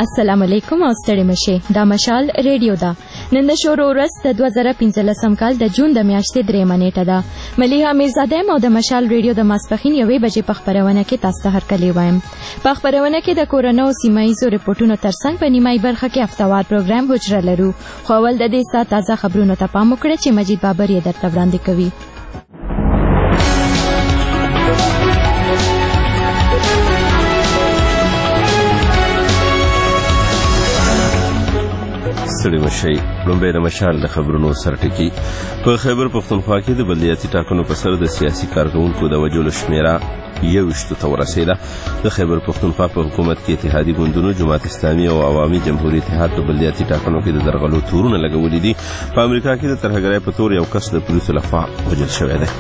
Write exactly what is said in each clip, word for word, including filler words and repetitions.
السلام علیکم او ستړي مشه دا مشال ریډیو دا نن د شورو ورځ د دوه زره پنځلسم کال د جون د میاشتې درېمه نیټه ده ملیحه میرزاده او د مشال ریډیو د ماسپښین یوې بجې په خپرونه کې تاسو ته هرکلی وایم. په خپرونه کې د کورونو سیمه ییزو رپورټونو ترڅنګ په نیمایي برخه کې هفتوار پروګرام حجره لرو. خو اول د دې ساعت تازه خبرونو ته پام وکړئ چې مجید بابر یې درته وړاندې کوي. ستړي مشئ. لومړی د مشال د خبرونو سرټکي. په خیبر پښتونخوا کې د بلدیاتي ټاکنو په سر د سیاسي کارکونکو د وژلو شمیره یوویشتو ته ورسېده. د خیبر پښتونخوا په حکومت کې اتحادي ګوندونو جماعت اسلامي او عوامي جمهوریت اتحاد په بلدیاتي ټاکنو کې د درغلو تورونه لګولي دي. په امریکا کې د ترهګرۍ په تور یو کس د پولیسو لخوا وژل شوی دی.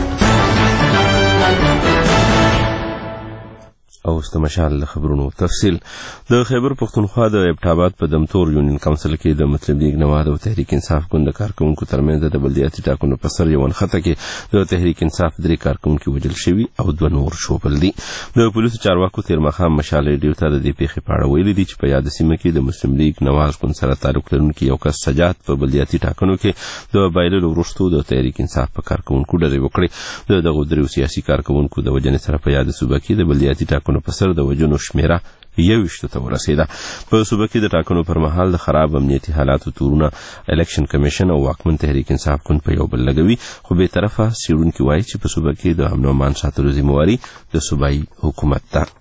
او د مشال خبرونو تفصیل. د خیبر پښتونخوا د ابټاباد په دمتور یونین کونسل کې د مطلب لیگ نواز او تحریک انصاف ګوند د کارکونکو ترمنځ د بلدیاتي ټاکنو په سر یو نښته کې د تحریک انصاف درې کارکونکي وژل شوي او دوه نور شوبل دي. د پولیسو چارواکو تیر ماښام مشال ریډیو ته د دې پیښې په اړه ویلي دي چې په یاد سیمه کې د مسلم لیگ نواز ګوند سره تعلق لرونکي یو کس سجاد په بلدیاتي ټاکنو کې د بایللو وروسته د تحریک انصاف په کارکونکو ډزې وکړې. د دغو دریو سیاسي کارکونکو د وژنې سره په یاد صوبه کې د بلدیاتي ټاکنو په سر د وژنو شمیره یوویشتو ته ورسېده. په صوبه کې د ټاکنو پر مهال د خراب امنیتي حالاتو تورونه الیکشن کمیشن او واکمن تحریک انصاف ګوند په یو بل لګوي. خو بې طرفه څېړونکي وایي چې په صوبه کې د امن او امان ساتلو ذمهواري د صوبایي حکومت ده.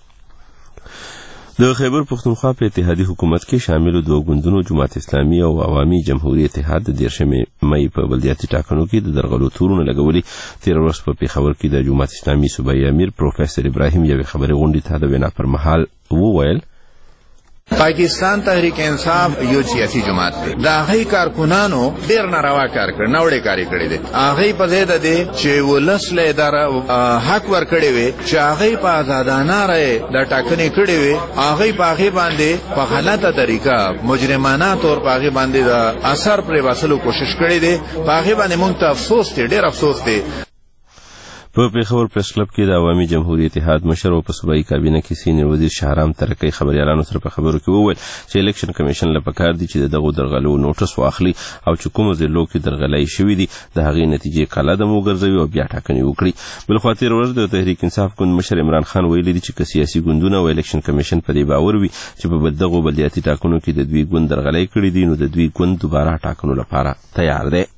د خیبر پښتونخوا په اتحادي حکومت کې شاملو دوه ګوندونو جماعت اسلامي او عوامي جمهوریت اتحاد د دیرشمې مئی په بلدیاتي ټاکنو کې د درغلو تورونه لګولي. تېره ورځ په پېښور کې د جماعت اسلامي صوبایي امیر پروفیسر ابراهیم یوې خبرې غونډې ته د وینا پر مهال وویل پاکستان تحریک انصاف یو سیاسي جماعت دی. د هغې کارکنانو ډېر ناروا کار کړی، نوړې کارې کړی دی. هغې په ځای د دې چې ولس له اداره حق ورکړی وي چې هغې په ازادانه رایې د ټاکنې کړې وي، هغې په هغې باندې په غلطه طریقه مجرمانه طور په هغې باندې د اثر پرې باسلو کوشش کړی دی. په هغې باندې موږ ته افسوس دی، ډېر افسوس دی. په پېښور پریس کلب کې د عوامي جمهوریت اتحاد مشر او په صوبایي کابینه کې سینیور وزیر شهرام ترکی خبریالانو سره په خبرو کې وویل چې الیکشن کمیشن له پکار دي چې دغه درغلو نوټس واخلي او چې کوم ضلعو کې درغلۍ شوي دي د هغې نتیجې قلعه وګرځوي او بیا ټاکنې وکړي. بلخوا تېره ورځ د تحریک انصاف ګوند مشر عمران خان ویلي دي چې که سیاسي ګوندونه او الیکشن کمیشن په دې باور وي چې په دغو بلدیاتي ټاکنو کې د دوی ګوند درغلۍ کړي دي نو د دوی ګوند دوباره ټاکنو لپاره تیار دی.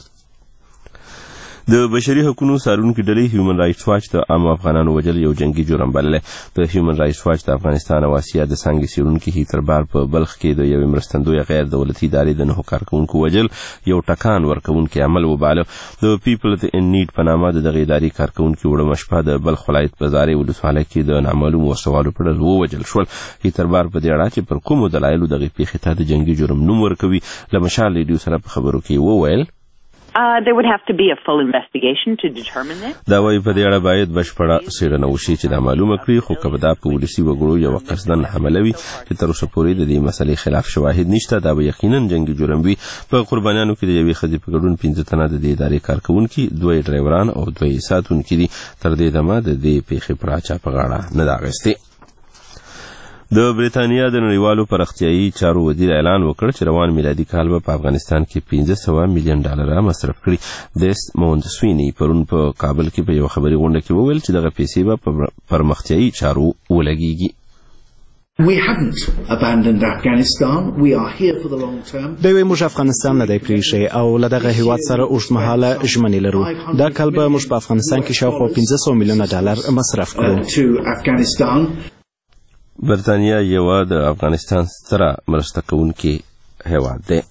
د بشري حقوقو څارونکي ډلې هیومن رایټس واچ د عامو افغانانو وژل یو جنګي جرم بللی. د هیومن رایټس واچ د افغانستان او اسیا د څانګې څېړونکي هیتر بار په بلخ کې د یوې مرستندویه غیر دولتي ادارې د نهو کارکوونکو وژل یو ټکان ورکوونکی عمل وباله. د پیپل ان نیډ په نامه د دغې ادارې کارکوونکي وړمه شپه د بلخ ولایت په زارې ولسوالۍ کې د نامعلومو وسوالو په ډول ووژل شول. هیتر بار په دې اړه چې پر کومو دلایلو دغې پیښې ته د جنګي جرم نوم ورکوي له مشال ریډیو سره په خبرو کې وویل Uh, there would have to be a full investigation to determine this. دا وايي په دې اړه باید بشپړه څېړنه وشي چې دا معلومه کړي. خو که دا په ولسي وګړو یو قصدن حمله وي چې تر اوسه پورې د دې مسلې خلاف شواهد نشته دا به یقینا جنګي جرم وي. په قربانیانو کې د یوې ښځې په ګډون پنځه تنه د دې ادارې کارکوونکي، دوه یې ډرایوران او دوه یې ساتونکي دي. تر دې دمه د دې پیښې پر اچا په غاړه نه ده اخیستې. د بریتانیا د نړیوالو پراختیایي چارو وزیر اعلان وکړ چې روان میلادي کال به په افغانستان کې پنځه سوه میلیون ډالر مصرف کړي. د مونتسویني پرون په کابل کې په یو خبري غونډه کې وویل چې دغه پیسې به په پرمختیایي چارو ولګیږي. We haven't abandoned Afghanistan. We are here for the long term. دوی موږ افغانستان نه دی پریښی او له دغه هیواد سره اوږدمهاله ژمنې لرو. دا کال به موږ په افغانستان کې شاوخوا پنځه سوه میلیونه ډالر مصرف کړو. To Afghanistan. برطانیا یوه د افغانستان ستره مرسته کوونکې هیواد دی.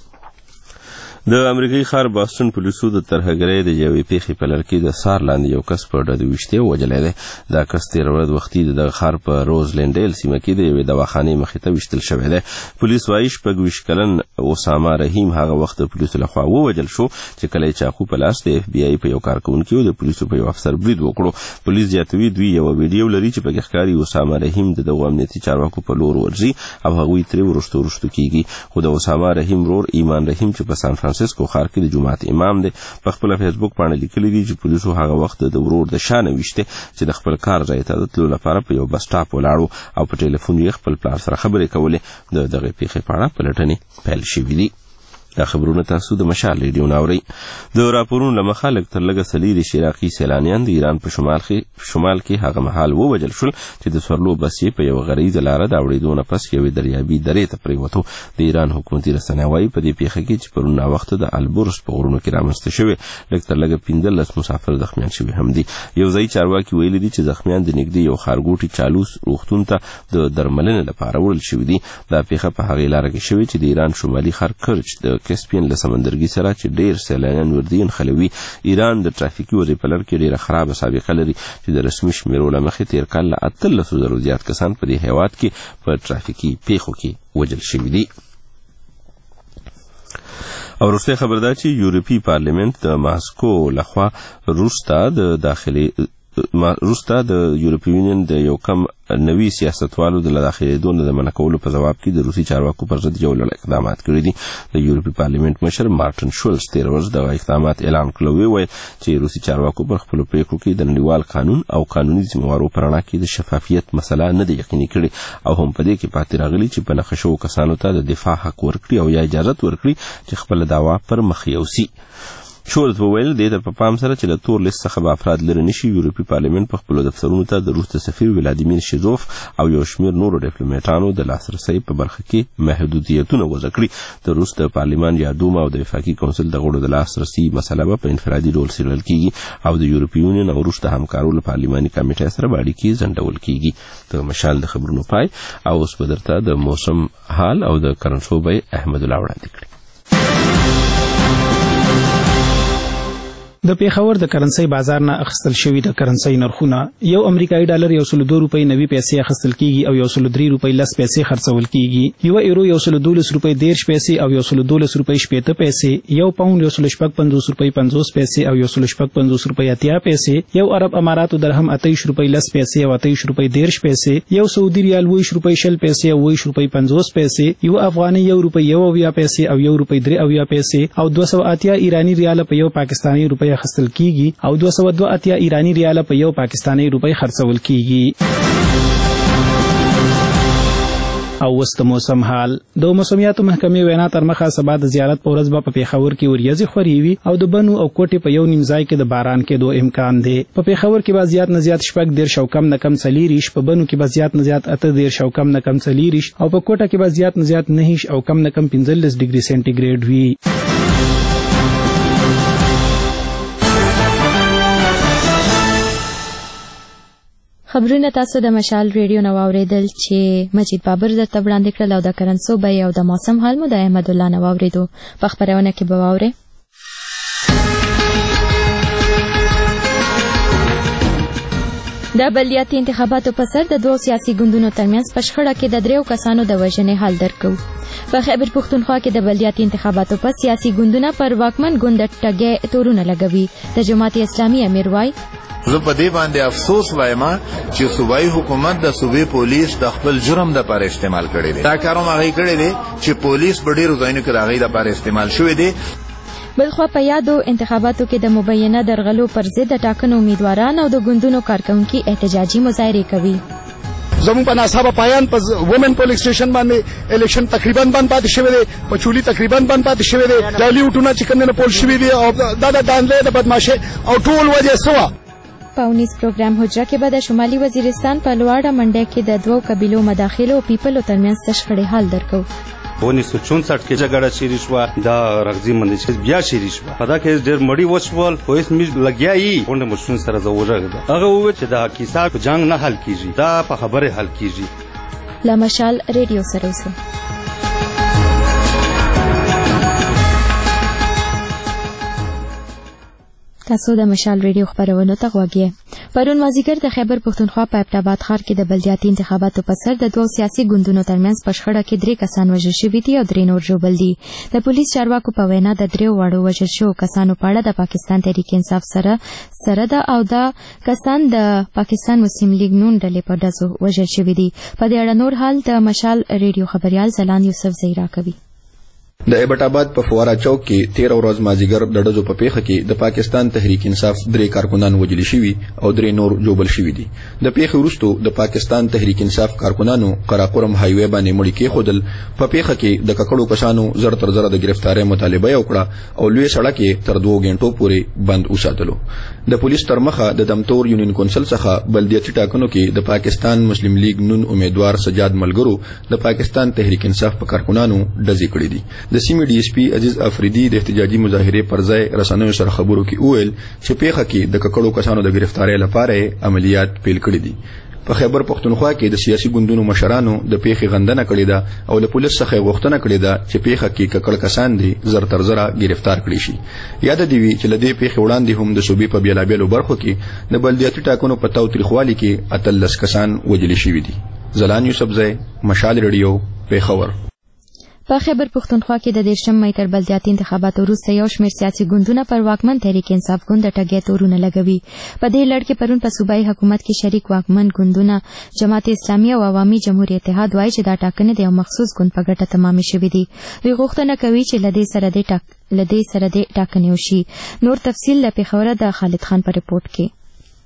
د امریکایي ښار باستون پولیسو د ترهګرۍ د یوې پیښې په لړ کې د سار لاندې یو کس په ډډه ویشتۍ وژلی دی. دا کس تېره ورځ وختي د دغه ښار په روزلینډیل سیمه کې د یوې دواخانې مخې ته ویشتل شوی دی. پولیس وایي شپږ ویشت کلن اسامه رحیم هغه وخت د پولیسو لخوا ووژل شو چې کله یې چاقو په لاس د اف بی آی په یو کارکوونکي او د پولیسو په یو افسر برید وکړو. پولیس زیاتوي دوی یوه ویډیو لري چې پکې ښکاري اسامه رحیم د دغو امنیتي چارواکو په لور ورځي او هغوی ترې وروستو وروستو کیږي. خو د اسامه رحیم ورور ایمان رحیم چې په سان فرانسیسکو فرانسیسکو ښار کې د جماعت امام دی. په خپل فیسبوک باندې لیکلي دي چې پولیسو هغه وخت د ورور د شان وشته چې د خپل کار ځای ته د تلو لپاره په یو بس سټاپ ولاړو او په ټلیفون یې خپل پلار سره خبرې کولې. د دغه پیښې په اړه پلټنې پیل شوې دي. دا خبرونه تاسو د مشال ریډیو ناوري. د راپورونو لمخه لږ تر لږه سلیری شراقي سیلانیان د ایران په شمال کې شمال کې هغه مهال ووجل شول چې د سورلو بس په یو غریزه لار د اوړېدو نه پس یو دریابي درې ته پریوتو. د ایران حکومتي رسنۍ وايي په دې پیښه کې چې پرون وخت د البورس په غرونو کې رامنځته شوی لږ تر لږه پنځلس مسافر زخمیان شوي هم دي. یو ځای چارواکي ویلي دي چې زخمیان د نږدې یو ښارګوټي چالوس روغتون ته د درملنې لپاره وړل شوي دي. دا پیښه په هغې لاره کې شوې چې د ایران شمالي ښار کرچ د کسپین له سمندرګي سره چې ډېر سیلانیان ورځي نښلوي. ایران د ترافیکي وضع په لړ کې ډېره خرابه سابقه لري چې د رسمي شمیرو له مخې تېر کال له اتلسو زرو زیات کسان په دې هېواد کې په ترافیکي پیښو کې وژل شوي دي. او وروستی خبر دا چې یورپي پارلمنت د ماسکو لخوا وروسته د داخلي وروسته د یورپي یونین د یو کم نوي سیاستوالو د داخلېدو نه د منع کولو په ځواب کې د روسي چارواکو پر ضد یو لړ اقدامات کړي دي. د یورپي پارلمنت مشر مارټن شولز تېره ورځ دغه اقدامات اعلان کړل. وویل چې روسي چارواکو پر خپلو پریکړو کې د نړیوال قانون او قانوني ذمهوارو په رڼا کې د شفافیت مسله نه ده یقیني کړې او هم په دې کې پاتې راغلي چې په نښه شوو کسانو ته د دفاع حق ورکړي او یا اجازت ورکړي چې خپله دعوا پر مخ یوسي. شولز وویل دې ته په پام سره چې له تور لیست څخه به افراد لرې نشي. یورپي پارلمنت په خپلو دفترونو ته د روس د سفیر ولادیمیر شیزوف او یو شمېر نورو ډیپلوماټانو د لاسرسي په برخه کې محدودیتونه وضع کړي. د روس د پارلمان یا دوما او د وفاقي کونسل د غړو د لاسرسي مسله به په انفرادي ډول څېړل کیږي او د یورپي یونین او روس د همکارو له پارلماني کمیټې سره به اړیکې ځنډول کیږي. د مشال د خبرونو پای او اوس به درته د موسم حال او د کرنسو بیې احمد الله وړاندې کړي. د پیښور د کرنسي بازار نه اخیستل شوی د کرنسي نرخونه یو امریکایي ډالر یو سل دو روپۍ نوي پیسې اخیستل کیږي او یو سل درې روپۍ لس پیسې خرڅول کیږي. یو ایرو یو سل دولس روپۍ دیرش پیسې او یو سل دولس روپۍ شپېته پیسې. یو پاوند یو سل شپږ پنځوس روپۍ پنځوس پیسې او یو سل شپږ پنځوس روپۍ اتیا پیسې. یو عرب اماراتو درهم اتهیش روپۍ لس پیسې او اتهیش روپۍ دیرش پیسې. یو سعودي ریال ویش روپۍ شل پیسې او ویش روپۍ پنځوس پیسې. یو افغاني یو روپۍ یو اویا پیسې او یو روپۍ درې اویا پیسې او دوه سوه اتیا ایرانی ریال په یو پاکستاني روپۍ اخیستل کیږي او دوه سوه دوه اتیا ایرانی ریال په یو پاکستاني روپۍ خرڅول کیږي. او وست موسم حال د موسمیاتو محکمې وینا تر مخه سبا د زیارت په ورځ به په پیښور کې وریځې خوري وي او د بنو او کوټې په یو نیم ځای کې د باران کېدو امکان دی. په پیښور کې به زیات نه زیات شپږ دېرش او کم نه کم څلېرویشت، په بنو کې به زیات نه زیات اته دېرش او کم نه کم څلېرویشت او په کوټه کې به زیات نه زیات نهه او کم نه کم پنځلس ډیګري سانتي ګریډ وي. خبرونه تاسو د مشال ریډیو نو اوریدل چې مجید بابر د تبړاندې کړل او د کرنسو بیې او د موسم حال مو د احمد الله نو اوریدو. په خبرونه کې به واورئ د بلدیاتي انتخاباتو په سر د دوو سیاسي ګوندونو ترمنځ په شخړه کې د دریو کسانو د وژنې حال درکو. په خیبر پښتونخوا کې د بلدیاتي انتخاباتو په سیاسي ګوندونه پر واکمن ګوند ټګي تورونه لګوي. د جماعت اسلامي امیر وای زه په دې باندې افسوس وایم چې صوبایي حکومت د صوبې پولیس د خپل جرم د لپاره استعمال کړی دی. دا کار هم هغې کړی دی چې پولیس په ډېرو ځایونو کې د هغې لپاره استعمال شوی دی. بلخوا په یادو انتخاباتو کې د مبینه درغلو پر ضد د ټاکنو امیدواران او د ګوندونو کارکونکي احتجاجي مظاهرې کوي. زمون په ناصابه پایان په وومن پولیس سټیشن باندې الیکشن تقریبا بند پاتې شوی دی، په چولي تقریبا بند پاتې شوی دی، جعلي وټونه چې کوم نه پول شوي دي او دا د دانلې د بدمعشۍ او ټول وجه سوا. پاونیس پروګرام حجره کې به د شمالي وزیرستان په لواړه منډه کې د دوو قبیلو مداخلو او پیپلو ترمنځ د شخړې حل درکو. उन्नीस सौ चौसठ کې جګړه شروع شوه، دا رغزي منډه چې بیا شروع شوه. په دا کې ډېر مړي وشول، خو هیڅ مې لګیایي غونډه مشرون سره زه وژغېدم. هغه وویل چې دا کیسه په جنګ نه حل کیږي، دا په خبرې حل کیږي. له مشال ریډیو سره اوسئ. تاسو د مشال ریډیو خبرونو ته غوږ یې. پرون مازیګر د خیبر پښتونخوا په ابټاباد ښار کې د بلدیاتي انتخاباتو په سر د دوو سیاسي ګوندونو ترمنځ په شخړه کې درې کسان وژل شوي دي او درې نور ژوبل دي. د پولیس چارواکو په وینا د دریو واړو وژل شوو کسانو په اړه د پاکستان تحریک انصاف سره سره ده او دا کسان د پاکستان مسلم لیگ نون ډلې په ډزو وژل شوي دي. په دې اړه نور حال د مشال ریډیو خبريال زلان یوسف زیرا کوي. د ایبټ آباد په فوارا چوک کې تیر ورځ مازیګر د ډزو په پیښه کې د پاکستان تحریک انصاف درې کارکونان وژل شوي او درې نور جوبل شوي دي. د پیښې وروسته د پاکستان تحریک انصاف کارکونانو قراقرم هایوې باندې مړي کېښودل. په پیښه کې د ککړو کسانو زر تر زره د گرفتارۍ مطالبه یې وکړه او لوی سړک یې تر دوو غنټو پورې بند وساتلو. د پولیس تر مخه د دمتور یونین کونسل څخه بلدیاتي ټاکنو کې د پاکستان مسلم لیگ نون امیدوار سجاد ملګرو د پاکستان تحریک انصاف په کارکونانو ډزې کړې دي. د سیمې ډي اس پی عزیز افریدي د احتجاجي مظاهرې پر ځای رسنیو سره خبرو کې وویل چې پیښه کې د ککړو کسانو د گرفتارۍ لپاره عملیات پیل کړي دي. په خیبر پښتونخوا کې د سیاسي ګوندونو مشرانو د پیښې غندنه کړې ده او له پولیس څخه غوښتنه کړې ده چې پیښه کې ککړ کسان دي زر تر زره گرفتار کړي شي. یاد دی وی چې لدې پیښې وړاندې هم د صوبې په بیلابیلو برخو کې د بلدیاتي ټاکنو په تاوتریخوالي کې اتلس کسان وژل شوي دي. زلان یوسفزی، مشال ریډیو، پیښور. په خیبر پښتونخوا کې د دیرشم مې تر بلدیاتي انتخاباتو وروسته یو شمېر سیاسي ګوندونه پر واکمن تحریک انصاف ګوند د ټګۍ تورونه لګوي. په دې لړ کې پرون په صوبایي حکومت کې شریک واکمن ګوندونه جماعت اسلامي او عوامي جمهوریت اتحاد وایي چې دا ټاکنې د یو مخصوص ګوند په ګټه تمامې شوې دي. دوی غوښتنه کوي چې له دې سره د ټاک له دې سره د ټاکنې وشي. نور تفصیل له پیښوره د خالد خان په رپورټ کې.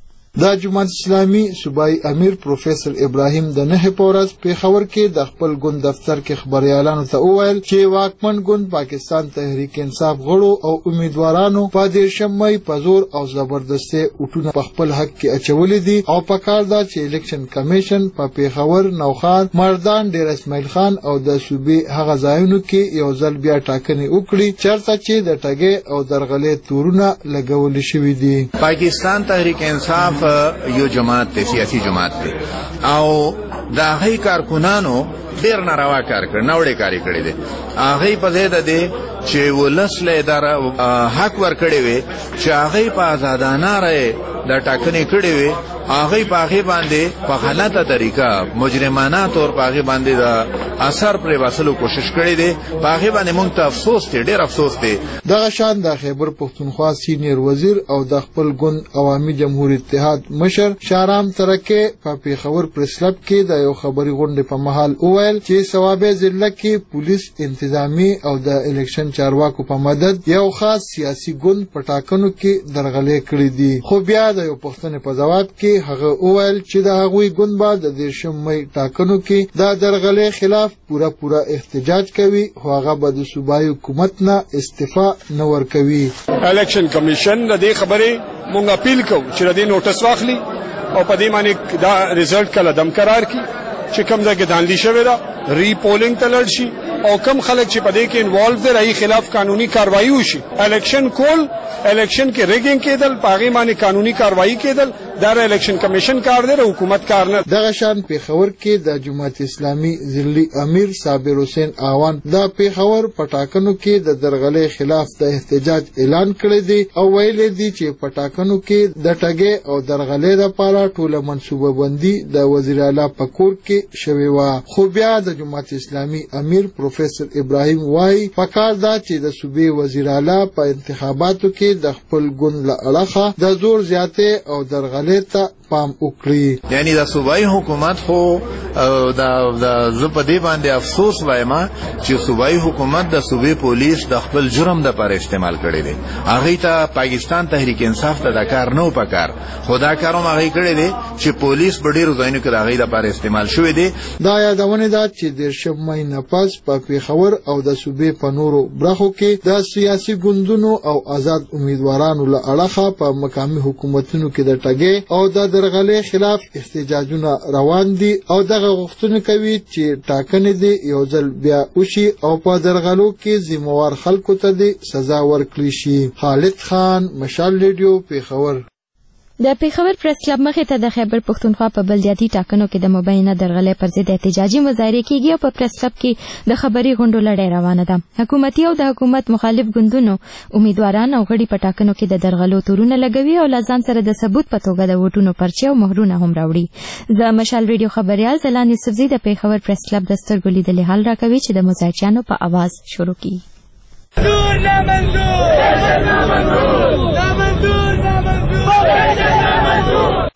دا جماعت اسلامي صوبایي امیر پروفیسور ابراهیم د نه پورز پیښور کې د خپل ګوند دفتر کې خبريالانو ته وویل چې واکمن ګوند پاکستان تحریک انصاف غړو او امیدوارانو په دیرشم مې په زور او زبردستي اوټونه په خپل حق کې اچولې دي او په کار دا چې الیکشن کمیشن په پیښور، نوخان، مردان، ډیر اسماعیل خان او د صوبې هغه ځایونو کې یو ځل بیا ټاکنې وکړي چېرته چې د ټګۍ او درغلې تورونه لګول شوي دي. پاکستان تحریک انصاف یو جماعت ته سیاسي جماعت ته او دا هي کارکونانو ډیر ناروا کار کړ، نوړې کاری کړې دي. هغه په دې ده دي چې ولس له اداره حق ور کړی وي چې هغه په آزادانه رائے د ټاکنې کړې وي. هغه په هغه باندې په غلطه طریقه مجرمانه تور په هغه باندې د اثر پر وسلو کوشش کړی دی. په هغه باندې موږ ته افسوس دی، ډیر افسوس دی. دغه شان د خیبر پښتونخوا سینیر وزیر او د خپل ګوند عوامي جمهوریت اتحاد مشر شارام ترکه په پیښور پریس کلب کې د یو خبري غونډې په محل وویل چې ثوابه ضلع کې پولیس، انتظامی او د الیکشن چارواکو په مدد یو خاص سیاسي ګوند په ټاکنو کې درغلې کړې دي. خو بیا د یو پښتنې په ځواب کې هغه وویل چې د هغوی ګوند به د دیرشم مې ټاکنو کې د درغلې خلاف پوره پوره احتجاج کوي، خو هغه به د صوبایي حکومت نه استعفا نه ورکوي. الیکشن کمیشن د دې خبرې مونږ اپیل کوو چې د دې نوټس واخلي او په دې باندې دا ریزلټ کله دم قرار کړي چې کوم ځای کې دانلی شوې ده ری پولینګ ته لاړ شي او کم خلک چې په دې کې انوالو دي راي خلاف قانوني کاروایی وشي. الیکشن کول، الیکشن کې ریګینګ کېدل، پاغي باندې قانوني کاروایی کېدل دا الیکشن کمیشن کار دی، حکومت کار نه. دغه شان پیښور کې د جماعت اسلامي ضلعي امیر صابر حسین اعوان د پیښور په ټاکنو کې د درغلې خلاف د احتجاج اعلان کړی دی او ویلي دی چې په ټاکنو کې د ټګۍ او درغلې لپاره ټوله منصوبه بندي د وزیر اعلی په کور کې شوې وه. خو بیا د جماعت اسلامي امیر پروفیسور ابراهیم وایي پکار دا چې د صوبې وزیر اعلی په انتخاباتو کې د خپل ګوند له اړخه د زور زیاتې او درغلې ته پام وکړي. یعنی د صوبایي حکومت خو د زه په دې باندې افسوس وایم چې صوبایي حکومت د صوبې پولیس د خپل جرم لپاره استعمال کړی دی. هغه ته پاکستان تحریک انصاف ته دا کار نه وپکار، خو دا کار هم هغه کړی دی چې پولیس په ډیرو ځایونو کې د هغې لپاره استعمال شوی دی. دا یادونه ده چې دیرشم مې نه پس په پیښور او د صوبې په نورو برخو کې د سیاسي ګوندونو او آزاد امیدوارانو له اړخه په مقامي حکومتونو کې د ټګۍ او د درغلې خلاف احتجاجونه روان دي او دغه غوښتنه کوي چې ټاکنې دي یو ځل بیا وشي او په درغلو کې ذمہوار خلکو ته دي سزا ورکړي شي. خالد خان، مشال ریډیو، پیښور. د پیښور پریس کلب مخې ته د خیبر پښتونخوا په بلدیاتي ټاکنو کې د مبینه درغلۍ پر ضد احتجاجي مظاهرې کیږي او په پریس کلب کې د خبري غونډو لړۍ روانه ده. حکومتي او د حکومت مخالف ګوندونو امیدواران او غړي په ټاکنو کې د درغلو تورونه لګوي او لازم سره د ثبوت په توګه د ووټونو پرچې او مهرونه هم راوړي. زه مشال ریډیو خبريال زلان یوسفزي د پیښور پریس کلب د سترګو لیدلې حال راکوي چې د مزاحچیانو په आवाज شروع کیږي. منظور نه منظور، نه منظور، نه منظور، نه منظور.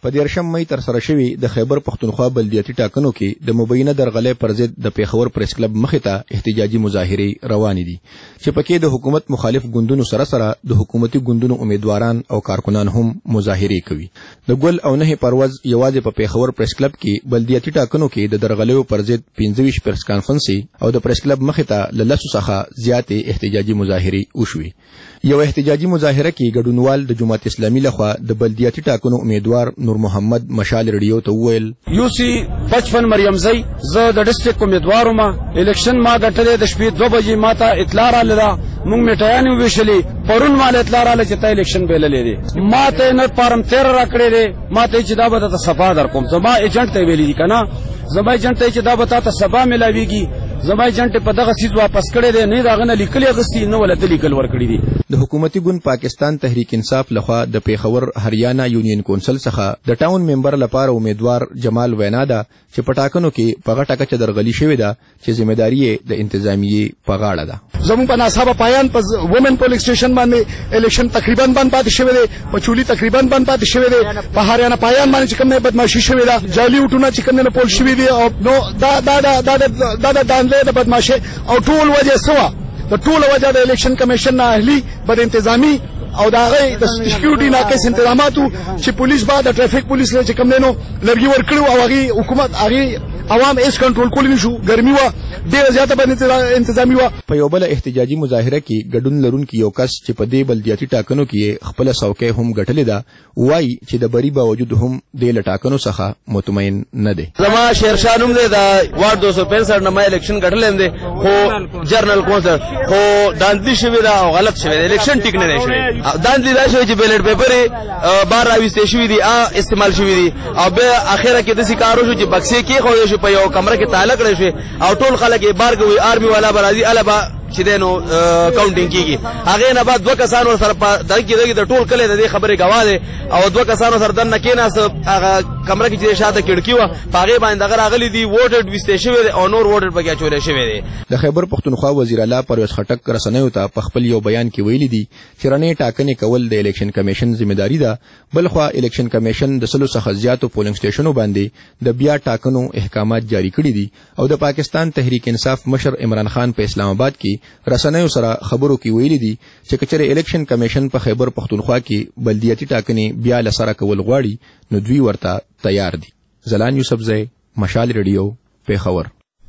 په دیرشم مئی تر سره شوي د خیبر پښتونخوا بلدیاتي ټاکنو کې د مبینه درغلې پر ضد د پیښور پریس کلب مخې ته احتجاجي مظاهرې روانې دي چې پکې د حکومت مخالف ګوندونو سره سره د حکومتي ګوندونو امیدواران او کارکنان هم مظاهرې کوي. د ګل او نه پرواز یوازې په پیښور پریس کلب کې بلدیاتي ټاکنو کې د درغلیو پر ضد پنځه ویشت پریس کانفرنس او د پریس کلب مخې ته له لسو څخه زیاتې احتجاجي مظاهرې وشوي. یو احتجاجي مظاهره کې ګډونوال د جماعت اسلامي لخوا د بلدیاتي ټاکنو امیدوار نور محمد مشال ریډیو ته وویل یوسی پچپن مریمزی زه د ډسټریکټ امیدوار وم. الیکشن ما ګټلې د شپې دوه بجې ماته اطلاع راغله موږ میټایان ویشلې پرون مال اطلاع راغله چې ته الیکشن بیللې دي ماته نه فارم تیر راکړې دي ماته چې دا به ته صفا در کوم زما ایجنټ ته ویلې دي کنه زما ایجنټ ته چې دا به ته صفا ملاويږي زما ایجنټ په دغه سیز واپس کړی دی نه داغه نه لیکلي غستی نه ولته لیکل ورکړي دي. د حکومتي ګوند پاکستان تحریک انصاف لخوا د پیښور هریانا یونین کونسل څخه د ټاون ممبر لپاره امیدوار جمال وینا ده چې په ټاکنو کې په غټه کچه درغلي شوې ده چې ذمہداري یې د انتظامیې په غاړه ده. زموږ په ناصابه پایان په وومن پولینګ سټیشن باندې الیکشن تقریبا بند پاتې شوی دی په چولي تقریبا بند پاتې شوی دی په هریانا پایان باندې چې کوم نه بدمعشي شوې ده جعلي وټونه چې کوم نه پول شوي دي او نو دا دا دا دا دا د دانلې د بدمعشي او ټول وجه سوا د ټول وجه د الیکشن کمیشن نه اهلي بد انتظامی او دا غي د سکیورټي ناقص انتظاماتو چې پولیس با د ټریفیک پولیس له کوم نه لرګي ورکړو او هغه حکومت هغه عوام ایس کنټرول کولی نشو ګرمي وا ډیره زیاته باندې انتظامی وا. په یو بل احتجاجي مظاهره کې ګډون لرونکي یو کس چې په دې بلدیاتي ټاکنو کې خپل څوکۍ هم ګټلې ده وایي چې د بری باوجود هم د لټاکنو څخه مطمئن نه دی. زما شیرشاه نوم دی د وارډ دو سو پنځه نه مې الیکشن ګټلم دی خو جرنل کونسل خو داندلی شوی دا او غلط شوی دی الیکشن ټیک نه شوی داندلی دا شوی چې بیلټ پیپر بار راويسته شوی دی ا استعمال شوی دی او به اخره کې د سکارو شو چې بکسې کې خو په یو کمره کې تعلق لري شي او ټول خلک یې بارګوي آرمي والا برازي الابا چې دینو کاونټینګ کیږي هغه نه بعد دوه کسانو سره د کې د ټول کله د خبرې گواه دي او دوه کسانو سره دنه کېناس هغه کمره کې چې شاته کړکی و پاغه باندې هغه راغلي دي ووټډ وسته شوی او نور ووټډ بګیا چولې شوی دي. د خیبر پښتونخوا وزیر اعلی پرویز خټک رسنیو ته په خپل یو بیان کې ویلي دي چې رنې ټاکنې کول د الیکشن کمیشن ذمہداري ده بلخوا الیکشن کمیشن د سلو څخه زیاتو پولینګ سټیشنونو باندې د بیا ټاکنو احکامات جاری کړي دي او د پاکستان تحریک انصاف مشر عمران خان په اسلام آباد کې رسنیو سره خبرو کې ویلي دي چې کچره الیکشن کمیشن په خیبر پښتونخوا کې بلدیاتي ټاکنې بیا لسره کول غواړي نو دوی ورته تیار دي. زلان یوسفزی مشال ریډیو پیښور.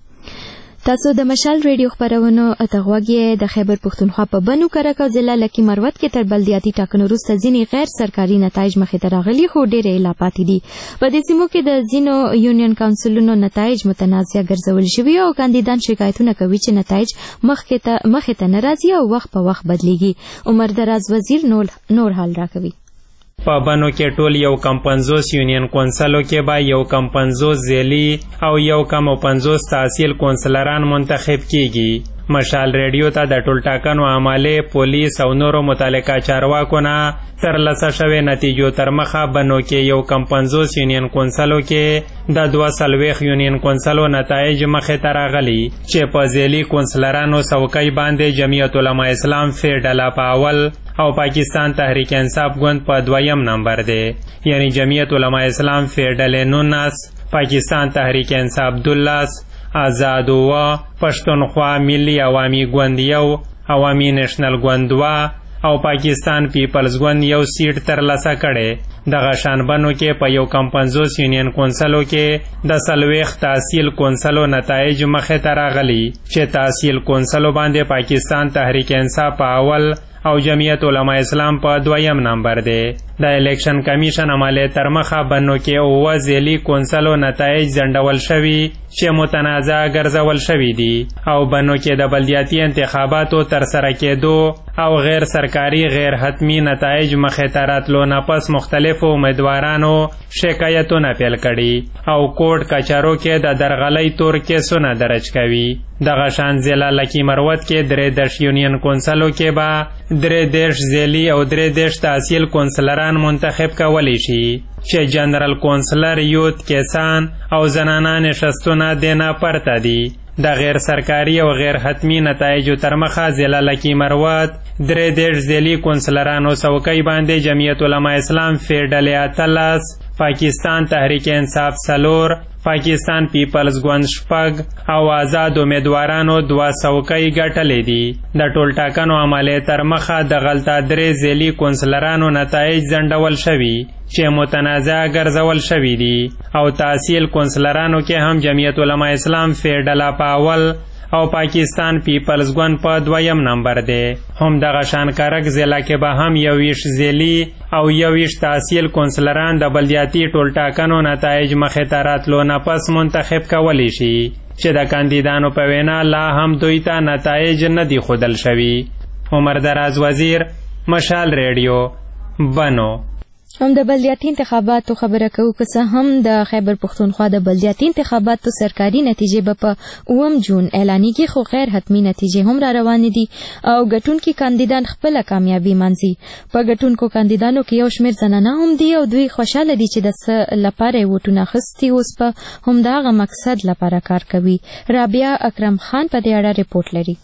تاسو د مشال ریډیو خبرونو اتغوږی د خیبر پښتونخوا په بنو کرکو ضلع لکی مروت کې تر بلدیاتي ټاکنو وروسته ځینې غیر سرکاري نتایج مخې ته راغلي خو ډېرې لا پاتې دي. په دې سیمو کې د ځینو یونین کونسلونو نتایج متنازع ګرځول شوي او کاندیدان شکایتونه کوي چې نتایج مخې ته نه راځي او وخت په وخت بدلیږي. عمر دراز وزیر نور حال راکوي. په بنو کې ټول یو کم پنځوس یونین کونسلو کې به یو کم پنځوس ځېلي او یو کم پنځوس تحصیل کونسلران منتخب کیږي. مشال ریډیو ته د ټول ټاکنو عملې پولیس او نورو متعلقه چارواکو نه ترلاسه شوې نتیجو تر مخه بنو کې یو کم پنځوس یونین کونسلو کې د دوه څلوېښت یونین کونسلو نتایج مخې ته راغلي چې په ځېلي کونسلرانو څوکۍ باندې جمعیت علما اسلام فی ډله په اول او پاکستان تحریک انصاف ګوند په دویم نمبر دی یعنی جمعیت علما اسلام فی ډلې نونس پاکستان تحریک انصاف دولس آزاد و پښتونخوا ملي عوامي ګوند یو عوامي نېشنل ګوند دوه او پاکستان پیپلز ګوند یو سیټ ترلاسه کړي. دغه شان بنو کې په یو کم پنځوس یونین کونسلو کې د څلوېښت تحصیل کونسلو نتایج مخې ته راغلي چې تحصیل کونسلو باندې پاکستان تحریک انصاف په اول او جمعیت علما اسلام په دویم نمبر دی. د الیکشن کمیشن عملې تر مخه بنو کې اووه ځېلي کونسلو نتایج ځنډول شوي چې متنازع ګرځول شوي دي او بنو کې د بلدیاتي انتخاباتو ترسره کېدو او غیر سرکاري غیر حتمی نتایج مخې ته راتلو نه پس مختلفو امیدوارانو شکایتونه پیل کړي او کوټ کچارو کې د درغلۍ تور کیسونه درج کوي. دغه شان ضلع لکی مروت کې درې دېرش یونین کونسلو کې به درې دېرش ځېلي او درې دېرش تحصیل کونسلران منتخب کولی شي چې جنرال کونسلر یوت کسان او زنانه نشستونه دینا پرته دي. د غیر سرکاري او غیر حتمی نتایجو تر مخه ضلع لکی مروت درې دېرش ځلي کونسلرانو څوکۍ باندې جمعیت علما اسلام فې ډلې اتلس، پاکستان تحریک انصاف څلور، پاکستان پیپلز ګوند شپږ او آزاد امیدوارانو دوه څوکۍ ګټلې دي. د ټول ټاکنو عملیې تر مخه دغلته درې ځلي کونسلرانو نتایج ځنډول شوي چې متنازع ګرځول شوي دي او تحصیل کونسلرانو کې هم جمعیت علما اسلام فې ډله په اول او پاکستان پیپلز ګوند په دویم نمبر دی. هم دغه شان کرک ضلع کې به هم یوویشت ځلي او یوویشت تحصیل کونسلران د بلدیاتي ټول ټاکنو نتایج مخې ته راتلو نه پس منتخب کولی شي چې د کاندیدانو په وینا لا هم دوی ته نتایج نه دي ښودل شوي. عمر دراز وزیر، مشال ریډیو، بنو. هم د بلدیاتي انتخاباتو خبره کوو که څه هم د خیبر پښتونخوا د بلدیاتي انتخاباتو سرکاري نتیجې به په اووم جون اعلانیږي، خو غیر حتمي نتیجې هم را روانې دي او ګټونکي کاندیدان خپله کامیابي منځي. په ګټونکو کاندیدانو کې یو شمېر زنانه هم دي او دوی خوشحاله دي چې د څه لپاره یې ووټونه اخیستي اوس په همدغه مقصد لپاره کار کوي. رابعه اکرم خان په دې اړه رپورټ لري.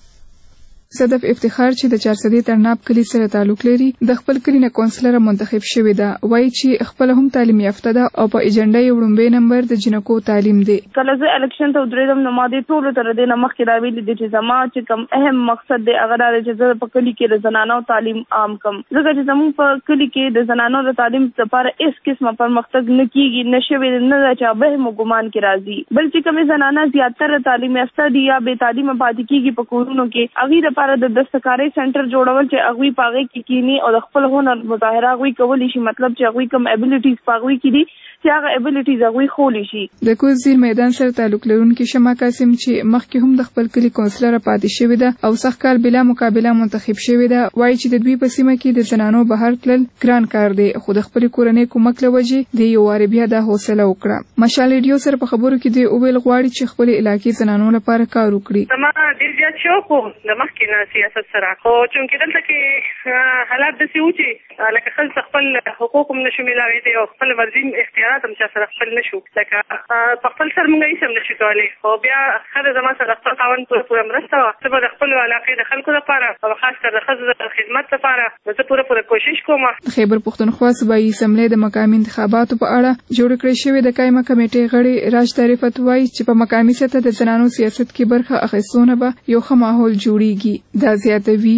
صدف افتخار چې د چارسدې ترناب کلي سره تعلق لري د خپل کلي نه کونسلر منتخب شوې ده. وایي چې خپل هم تعلیم یافته ده او په ایجنډا یې وړومبی نمبر د جنکو تعلیم دی. کله زه الیکشن ته ودرېدم نو ما دې ټولو تر دې نه مخکې راویلي دي چې زما چې کوم اهم مقصد دی هغه دا دی چې زه په کلي کې د زنانو تعلیم عام کړم، ځکه چې زموږ په کلي کې د زنانو د تعلیم لپاره هېڅ قسمه پرمختګ نه کېږي، نه شوی نه ده چې هغه هم ګمان کې راځي. بل چې کومې زنانه زیاتره تعلیم یافته دي یا بې تعلیمه پاتې کېږي په کورونو کې، هغوی دپاره د دستکارۍ سنټر جوړول چې هغوی په هغې کې کینی او د خپل هنر مظاهره هغوی کولی شي، مطلب چې هغوی کوم ابیلیټیز په هغوی کې دي چې هغه ابیلیټیز هغوی خولی شي. د کوز زیر میدان سره تعلق لرونکي شمع قاسم چې مخکې هم د خپل کلي کونسلره پاتې شوې ده او سخت کال بلا مقابله منتخب شوې ده، وایي چې د دوی په سیمه کې د زنانو بهر تلل ګران کار دی، خو د خپلې کورنۍ کومک له وجې د یو وارې بیا دا حوصله وکړه. مشال ریډیو سره په خبرو کې دوی وویل غواړي چې خپلې علاقې زنانو لپاره کار وکړي. زما ډېر زیات شوق و د مخکې نه سیاست سره، خو چونکې دلته کې حالات داسې وو چې لکه ښځو خپل حقوق هم نشو میلاوېدی او خپل مرضي اختیارات هم چا سره خپل نشو، لکه په خپل سر موږ هېڅ هم نشو کولی. خو بیا ښځه زما سره خپل خاوند پوره پوره مرسته وه، زه به د خپلو علاقې د خلکو لپاره او خاص کر د ښځو د خدمت لپاره زه پوره پوره کوشش کوم. د خیبر پښتونخوا صوبایي اسمبلۍ د مقامي انتخاباتو په اړه جوړ کړی شوې د قایمه کمیټې غړي راج طریفت وایي چې په مقامي سطح د زنانو سیاست کې برخه اخیستونه به یو ښه ماحول جوړیږي. دا زیاتوي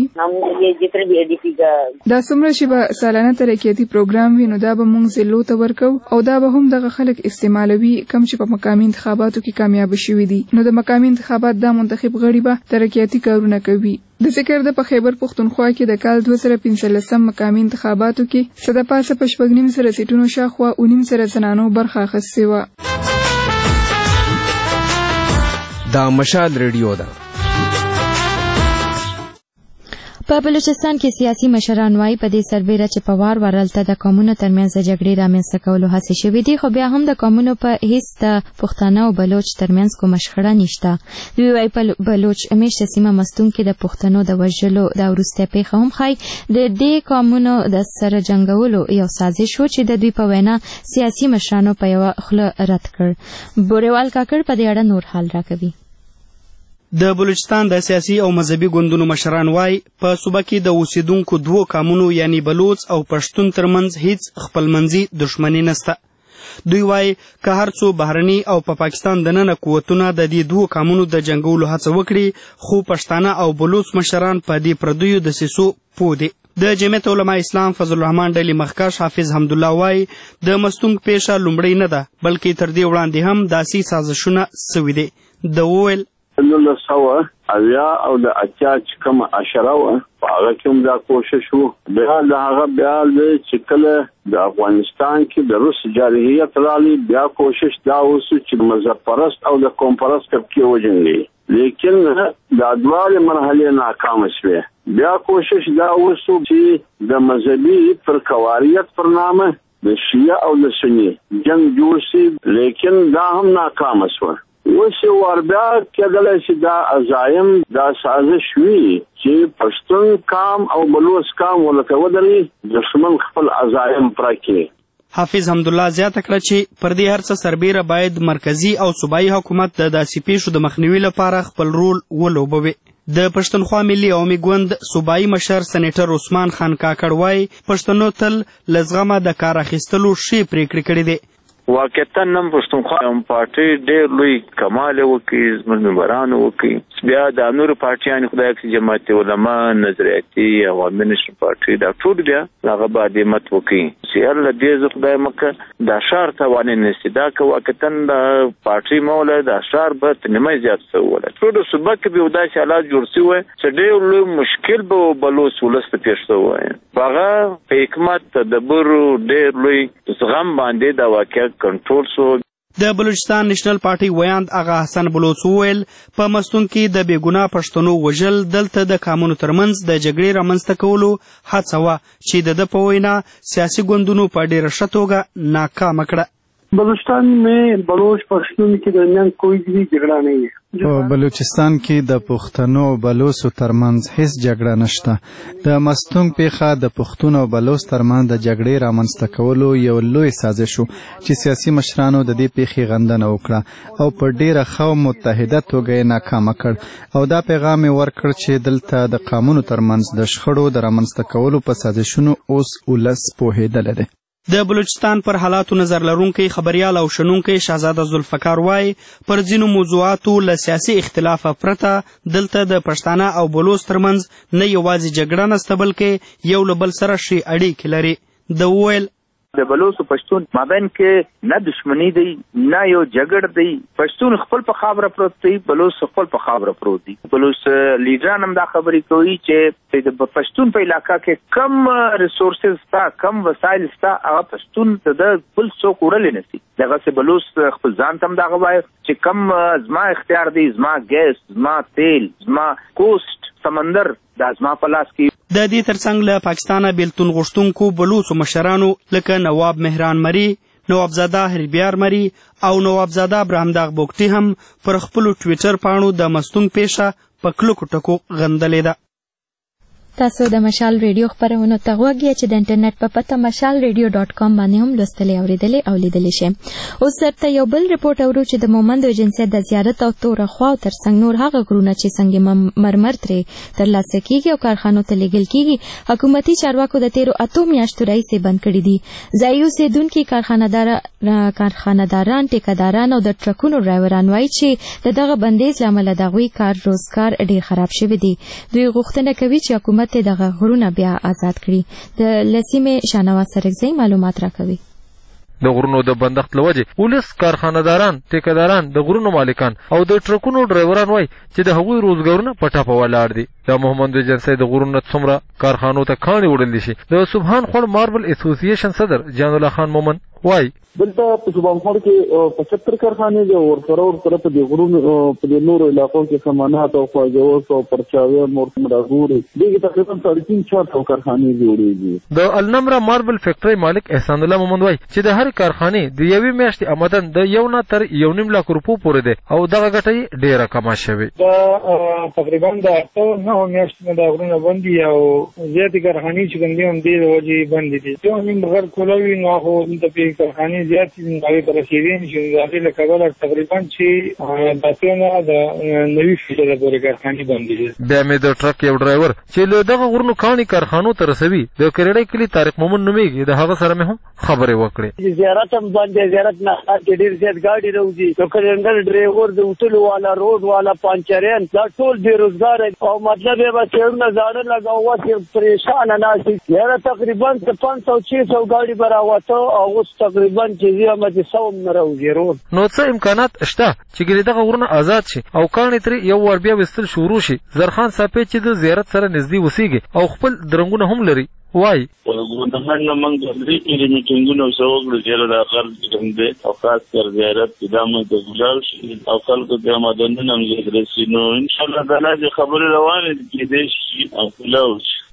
دا څومره چې به سالانه ترقیاتي پروګرام وي نو دا به موږ ضلعو ته ورکو او دا به هم دغه خلک استعمالوي کم چې په مقامي انتخاباتو کې کامیاب شوي دي. نو د مقامي انتخابات دا منتخب غړي به ترقیاتي کارونه کوي. د ذکر د په خیبر پښتونخوا کې د کال دوه زره پنځلسم مقامي انتخاباتو کې څه د پاسه په شپږ نیم سره سیټونو شاخوا اوه نیم سره زنانو برخه اخیستې وه. دا مشال ریډیو ده. په بلوچستان کې سیاسي مشران وایي په دې سربیره چې په وار وار هلته د قومونو ترمنځ د جګړې رامنځته کولو هڅې شوې دي، خو بیا هم د قومونو په هیڅ د پښتانه او بلوچ ترمنځ کومه شخړه نشته. دوی وایي په بلوچ میشته سیمه مستون کې د پښتنو د وژلو دا وروستۍ پیښه هم ښایي د دې قومونو د سره جنګولو یو سازش و چې د دوی په وینا سیاسي مشرانو په یوه خوله رد کړ. بوریوال کاکړ په دې اړه نور حال راکوي. د بلوچستان د سیاسي او مذهبي ګوندونو مشران وایي په صوبه کې د اوسیدونکو دوو قومونو یعنی بلوچ او پښتون ترمنځ هیڅ خپلمنځي دښمني نشته. دوی وایي که هر څو بهرني او په پا پاکستان دننه قوتونه د دې دوو قومونو د جنګولو هڅه وکړي، خو پښتانه او بلوچ مشران په دې پردیو دسیسو پوه دي. د جمعیت علما اسلام فضل الرحمن ډلې مخکښ حافظ حمدالله وایي د مستونګ پیښه لومړی نه ده بلکې تر دې وړاندې هم داسې سازشونه سوي دي. د وویل نولس سوه اویا او د اتیا چې کومه عشره وه په هغه کې هم دا کوشش و. بیا د هغه بیا دی چې کله د افغانستان کې د روس جارحیت راغلی بیا کوشش دا اوسو چې مذهب پرست او د قوم پرست طبقې وجنګي، لیکن دا دواړې مرحلې ناکامه شوې. بیا کوشش دا اوسو چې د مذهبي فرقواریت پر نامه د شیعه او د سني جنګ جوړ شي، لیکن دا هم ناکامه شوه. اوس یو وار بیا کېدلی چې دا عزایم دا سازش وي چې پښتون قام او بلوچ قام ولکه ودري دښمن خپل عزایم پوره کړي. حافظ حمدالله زیاته کړه چې پر دې هر څه سربیره باید مرکزی او صوبایي حکومت د داسې پیښو د مخنیوي لپاره خپل رول ولوبوي. د پښتونخوا ملي عوامي ګوند صوبایي مشر سېنیټر عثمان خان کاکړ وایي پښتنو تل له زغمه د کار اخیستلو ښې پریکړې کړې دي. واقعتا نن پښتونخوا پارټي ډېر لوی کمال وکړي، زموږ ممبران وکړي، بیا د نورو پارټیانو خدای کړي جماعت علما، نظریاتي، عوامي نشن پارټي دا ټول بیا هغه باندې مت وکړي چې هر دې زه خدای مکه دا شار ته وانه نشي دا که واقعتا د پارټي مولا دا شار به تنمه زیات سوله ټول صوبه کې به داسې حالات جوړ شي وي چې ډېر لوی مشکل به بلوچ ولست پیښ شوی هغه په حکمت تدبر ډېر لوی زغم باندې دا واقع کنټرول شو. د بلوچستان نېشنل پارټي ویاند اغا حسن بلوچ وویل په مستون کې د بېګناه پښتنو وژل دلته د قامونو ترمنځ د جګړې رامنځته کولو هڅه وه چې د ده په وینا سیاسي ګوندونو په ډېره ښه توګه ناکامه کړه. بلوچستان में बलोच पश्तून के दरमियान कोई भी झगड़ा नहीं है. په بلوچستان کې د پښتنو او بلوڅو ترمنځ هیڅ جګړه نشته. د مستونګ پیښه د پښتون او بلوڅ ترمنځ د جګړې رامنځته کولو یو لوی سازش و چې سیاسي مشرانو د دې پیښې غندنه وکړه او په ډیره ښه متحده توګه یې ناکامه کړ او دا پیغام یې ورکړ چې دلته د قامونو ترمنځ د شخړو د رامنځته کولو په سازشونو اوس ولس پوهېدلی دی. د بلوچستان پر حالاتو نظر لرونکی خبریال او شنونکی شهزاده ذوالفقار وایي پر ځینو موضوعاتو له سیاسي اختلافه پرته دلته د پښتانه او بلوڅ ترمنځ نه یوازې جګړه نسته بلکې یو له بل سره ښې اړیکې لري. د وویل د بلوڅ او پښتون مابین کې نه دشمنی دی نه یو جګړه دی. پښتون خپل په خاوره پروت دی، بلوڅ خپل په خاوره پروت دی. بلوڅ لیډران هم دا خبرې کوي چې د پښتون په علاقه کې کم ریسورسز شته، کم وسایل شته، هغه پښتون د بل څوک وړلی نه شي. دغسې بلوڅ خپل ځان ته هم دغه وایي چې کم زما اختیار دی، زما ګیس، زما تیل، زما کوسټ، سمندر دا زما په لاس کې. د دې ترڅنګ له پاکستانه بیلتون غوښتونکو بلوڅو مشرانو لکه نواب مهران مري، نوابزاده هربیار مري او نوابزاده ابراهیم بوګټي هم پر خپلو ټویټر پاڼو د مستونګ پیښه په کلکو ټکو غندلې ده. تاسو د مشال ریډیو خبرونو ته غوږ یې چې د انټرنیټ په پته مشال ریډیو ډاټ کام باندې هم لوستلی اوریدلی او لیدلی شئ. اوس درته یو بل رپورټ اورو چې د مومندو ایجنسۍ د زیارت او توره خواو ترڅنګ نور هغه غرونه چې سنگ مرمر ترې ترلاسه کیږي او کارخانو ته لیږل کیږي حکومتي چارواکو د تیرو اتو میاشتو راهیسې بند کړي دي. ځایي اوسېدونکي کارخانهداران، ټیکهداران او د ټرکونو ډرایوران وایي چې د دغه بندیز له امله د هغوی کار روزګار ډېر خراب شوی دی. دوی غوښتنه کوي چې حکومت دغه غرونه بیا آزاد کړي. د لسیمې شانواز سرکزی معلومات راکوي. د غرونو د بندښت له وجې ولس کارخانهداران، ټیکهداران، د غرونو مالکان او د ټرکونو ډرایوران وایي چې د هغوی روزګارونه په ټاپه ولاړ دي. د مومندو ایجنسۍ د غرونو څومره کارخانو ته کاڼي وړلی شي. د سبحان خوړ ماربل اسوسییشن صدر جان الله خان مومن وایي دلته په سبحان خوړ کې پچهتر کارخانې دي او ورسره ورسره په دې غرونو په دې نورو علاقو کې سامانات او خواجوس او پرچاوي مورسم راغوري دغه تقریبا ساڑھے تین چار سو کارخانې جوړېږي. د النمرا ماربل فیکټرۍ مالک احسان الله مومند وایي چې د هرې کارخانې د یوې میاشتې آمدن د یو نه تر یو نیم لاک روپو پورې دی او دغه ګټه یې ډېره کمه شوې. دا تقریبا د اته نهه میاشتې نه دا غرونه بند دي او زیاتې کارخانې چې کوم دي هم دې د وجې بندې دي. یو نیم بغیر کوله وي نو خو دلته پې کارخانې زیاتې دي هغې ته رسېدې نه شي. د هغې له کبله تقریبا چې د اتیا نه د نوي فیصده پورې کارخانې بندې دي. بیا مې د ټرک یو ډرایور چې له دغه غرونو کاڼي کارخانو ته رسوي د کریډۍ کلي طارق مومن نومېږي د هغه سره مې هم خبرې وکړې. زیارت هم بند دی، زیارت نه کې ډېر زیات ګاډي راوځي. د کلنډر ډرایور، د وتلو والا، روډ والا، پانچریان دا ټول بېروزګاره او مطلب یې به څېړونه زاړه لګوه اوس پریشانه ناست دي. یاره تقریبا پنځ سو چھ سو ګاډي به راوته او اوس تقریبا چې زی همت سو هم نه راوځي روډ. نو څه امکانات شته چې ګنې دغه غرونه آزاد شي او کاڼي ترې یو وار بیا ویستل شروع شي. زرخان صاحب چې د زیارت سره نږدې اوسېږي او خپل درنګونه هم لري وایي ګوندمن نه موږ د درې پیلې میټینګونه ورسره وکړو چې دا خلک چې کوم دی او خاص کر زیارت چې دا موږ ته ګزار شي او خلکو ته آمدنونه هم زیات رسي. نو انشاءالله تعالی چې خبرې روانې دي کېدای شي او پوله وشي.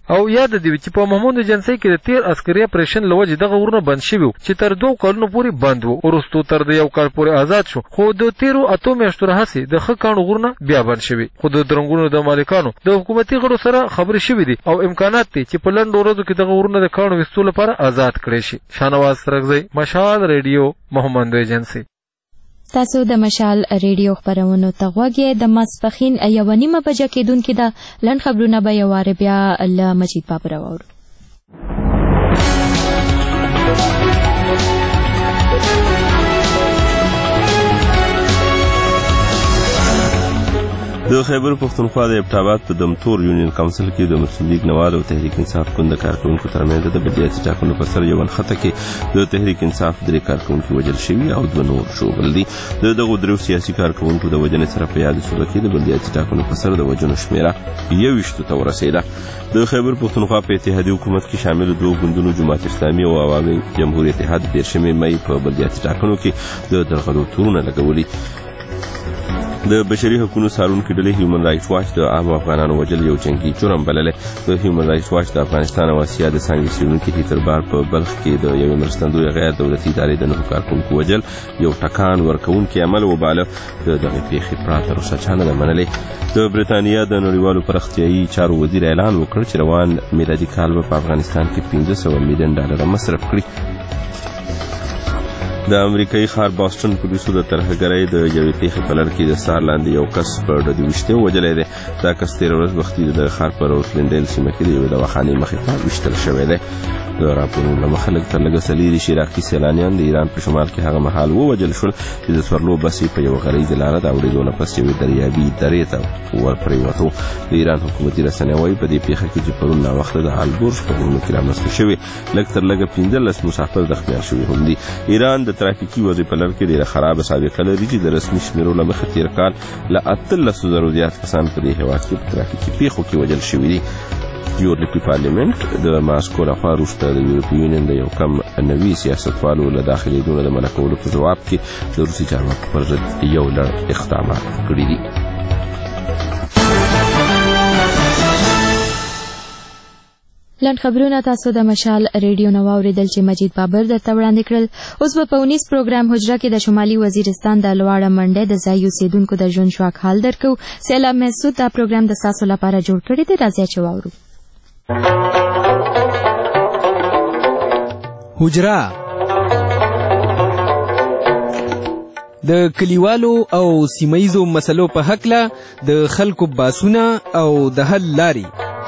او یاد دی چې په محمود ایجنسی کې د تیر عسکري اپریشن لوجه دغه ورونه بند شوی چې تر دوه کلونو پورې بند وو ورستو تر د یو کال پورې آزاد شو خو د تیرو اتو میاشتو راهسي د خکانو ورونه بیا بند شوی خو د درنګونو د مالکانو د حکومتي غړو سره خبرې شوې دي او امکانات دي چې په لنډ ورځو کې دغه ورونه د کانو وستو لپاره آزاد کړي شي. شانواز سرغزی، مشال ریډیو، محمد ایجنسی. تاسو د مشال ریډیو خبرونو ته غوږی د ماسپخین یو نیمه بجه کېدونکې د لنډ خبرونه به یو واره بیا له مجید بابر واورو. د خیبر پښتونخوا د ابټاباد په دمتور یونین کونسل کې د مسلم لیگ نواز او تحریک انصاف ګوند کارکونکو ترمنځ د بلدیاتي ټاکنو په سر یو نښته کې د تحریک انصاف درې کارکونکي وژل شوي او دوه نور ژوبل دي. د دغو دریو سیاسي کارکونکو د وژنې سره په یادې صورت کې د بلدیاتي ټاکنو په سر د وژنو شمېره یوویشتو ته ورسېده. د خیبر پښتونخوا په اتحادي حکومت کې شامل دوه ګوندونو جماعت اسلامي او عوامي جمهور اتحاد د دیرشمې مۍ په بلدیاتي ټاکنو کې د درغلو تورونه لګولي. د بشري حقوقو څارونکي ډلې هیومن رایټس واچ د عامو افغانانو وژل یو جنګي جرم بللی. د هیومن رایټس واچ د افغانستان او اسیا د څانګې څېړونکي هیتربار په بلخ کې د یوې مرستندویه غیر دولتي ادارې د نهو کارکونکو وژل یو ټکان ورکوونکی عمل وباله. د دغې پیښې پراته روسه چا نه ده منلې. د برېټانیا د نړیوالو پراختیایي چارو وزیر اعلان وکړ چې روان میلادي کال به په افغانستان کې پنځه سوه میلیون ډالره مصرف کړي. د امریکایي ښار باستون پولیسو د ترهګرۍ د یوې پیښې په لړ کې د سهار لاندې یو کس په ډډې ویشتې وژلی دی. دا کس تېره ورځ وختي د ښار په روسلینډیل سیمه کې د یوې دواخانې مخې ته ویشتل شوی دی. د راپورونو له مخه لږ تر لږه څلېرویشت عراقي سیلانیان د ایران په شمال کې هغه مهال ووژل شول چې د سورلو بس یې په یوه غریزې لاره د اورېدو نه پس یوې دریابي درې ته ورپرېوتو. د ایران حکومتي رسنۍ وایي په دې پیښه کې چې پرون ناوخته د البورز په غرونو کې رامنځته شوې لږ تر لږه پنځلس مسافر زخمیان شوي هم دي. ایران د ترافیکي وضع په لړ کې ډېره خرابه سابقه لري چې د رسمي شمېرو له مخې تېر کال له اتلسو زرو زیات کسان په دې هېواد کې په ترافیکي پیښو کې وژل شوي دي. یورپي پارلیمنت د ماسکو لخوا وروسته د یورپي یونین د یو کم نوي سیاستوالو له داخلېدو نه د منع کولو په ځواب کې د روسي چارواکو پر ضد یو لړ اقدامات کړي دي. لنډ خبرونه تاسو د مشال ریډیو نو واوریدل چې مجید بابر درته وړاندې کړل. اوس به په اونیس پروګرام حجره کې د شمالي وزیرستان د لواړه منډۍ د ځایي اوسېدونکو د ژوند شواک حال درکو. سیلاب محسود دا پروګرام د ستاسو لپاره جوړ کړی دی. راځئ چې واورو. حجره د کلیوالو او سیمایزو مسلو په هکله د خلکو باسونه او د حل لاري.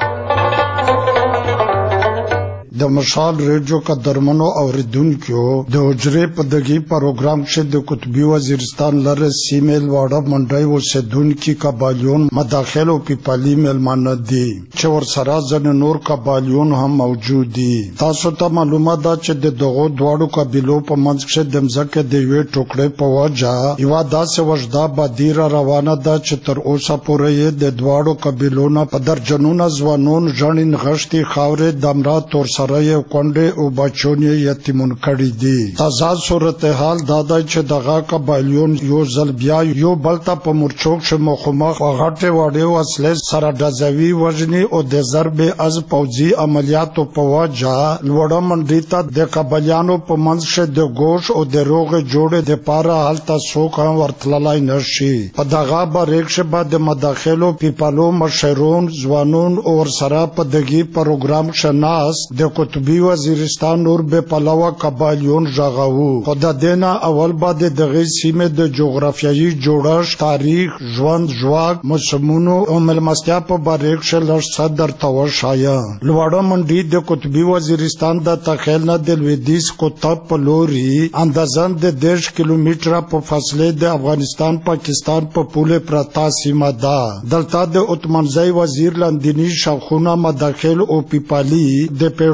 د مشال ریډیو کا درمنو اوریدونکو د حجرې په دغه پروګرام کې د قطبي وزیرستان لره سیمل واړه منډای اوسېدونکو قبایلون مداخله او پیپالي ملمانه دي چې ور سره ځن نور قبایلون هم موجود دي. تاسو ته معلومه ده چې د دغو دواړو قبیلو په منځ کې د مځکه د یوې ټوکړې په وجه یو داسې وجدا بدیره روانه ده چې تر اوسه پورې د دواړو قبیلو نه په درجنونو ځوانون ژړین غشتي خاورې دمرات تور سره یې کونډې او بچون یې یتیمون کړي دي. تازه صورتحال دا ده چې دغه قبایلون یو ځل بیا یو بل ته په مورچوک شه مخامخ غټې وړې وسلې سره ډزوي وژني او د ضرب از پوځي عملیاتو په وجه لوړه منډۍ ته د قبایلیانو په منځ کې د ګوش او د روغې جوړې دپاره هلته څوک هم ورتللی نشي. په دغه بریک شه به د مداخلو پیپالو مشرون ځوانون او ورسره په دغه پروګرام کې ناست د قطبي وزیرستان نور به پلوه قبایلیون ژغاوو. خو د دې نه اول به د دغې سیمې د جغرافیایي جوړښت، تاریخ، ژوند ژواک، موسمونو او مېلمستیا په باره کښې لږ څه درته وښایم. لوړه منډۍ د قطبي وزیرستان د تخیل نه د لویدیځ قطب په لوري اندازاً د دېرش کیلومتره په فاصلې د افغانستان پاکستان په پولې پرته سیمه ده. دلته د اتمانزی وزیر لاندیني شاخونه مداخل او پیپالي د پیړو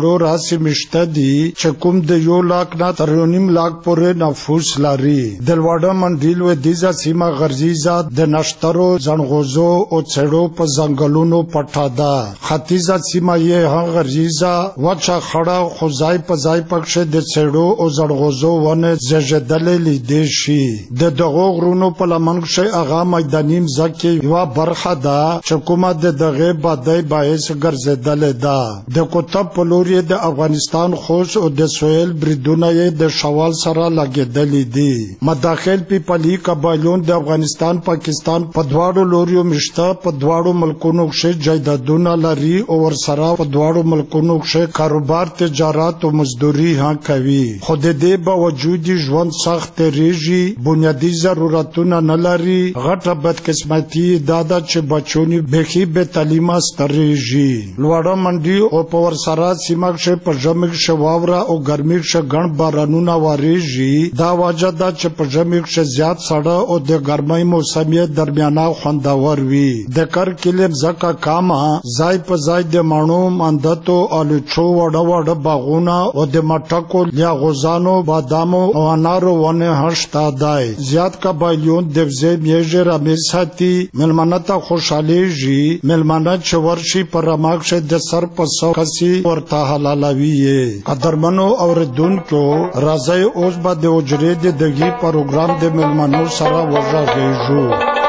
څلور اسی مشته دي چې کوم د یو لاک نه تر نیم لاک پورې نفوس لري. د لوړه منډیل و دیزا سیمه غرزیزه د نشترو زنغوزو او څړو په ځنګلونو پټه ده. ختیځه سیمه یې هم غرزیزه وچه خړه خوځای په ځای پکښې د څړو او زنغوزو ونه زیږېدلې لیدې شي. د دغو غرونو په لمن کښې هغه میداني مځکې یوه برخه ده چې کومه د دغې بادۍ باعث ګرځېدلې ده. د قطب په لور یې د افغانستان خوست او د سویل بریدونه یې د شوال سره لګېدلي دي. مداخل پیپلي قبایلون د افغانستان پاکستان په دواړو لوریو مشته په دواړو ملکونو کښې جایدادونه لري او ورسره په دواړو ملکونو کښې کاروبار تجارت او مزدوري هم کوي. خو د دې باوجود ژوند سخت تېرېږي، بنیادي ضرورتونه نه لري. غټه بدقسمتي دا ده چې بچونی بیخي بې تعلیمه سترېږي. لوړه منډي او په ورسره سیمه کښې په ژمي کښې واوره او ګرمي کښې ګڼ بارانونه وارېږي. دا وجه ده چې په ژمي کښې زیات سړه او د ګرمۍ موسم یې درمیانه خوندور وي. د کر کلي مځکه کامه ځای په ځای د مڼو، مندتو، الوچو وړه وړه باغونه او د مټکو، لیاغوزانو، بادامو او انارو ونې هم شته دی. زیات قبایلیون د وزې میږې رمې ساتي. مېلمنه ته خوشحالېږي. مېلمانه چې ورشي په رمه کښې د سر په سو کسي ورته حلالوي یې. قدرمنو اورېدونکو، راځئ اوس به د حجرې د دغي پروګرام د مېلمنو سره وغږېږو.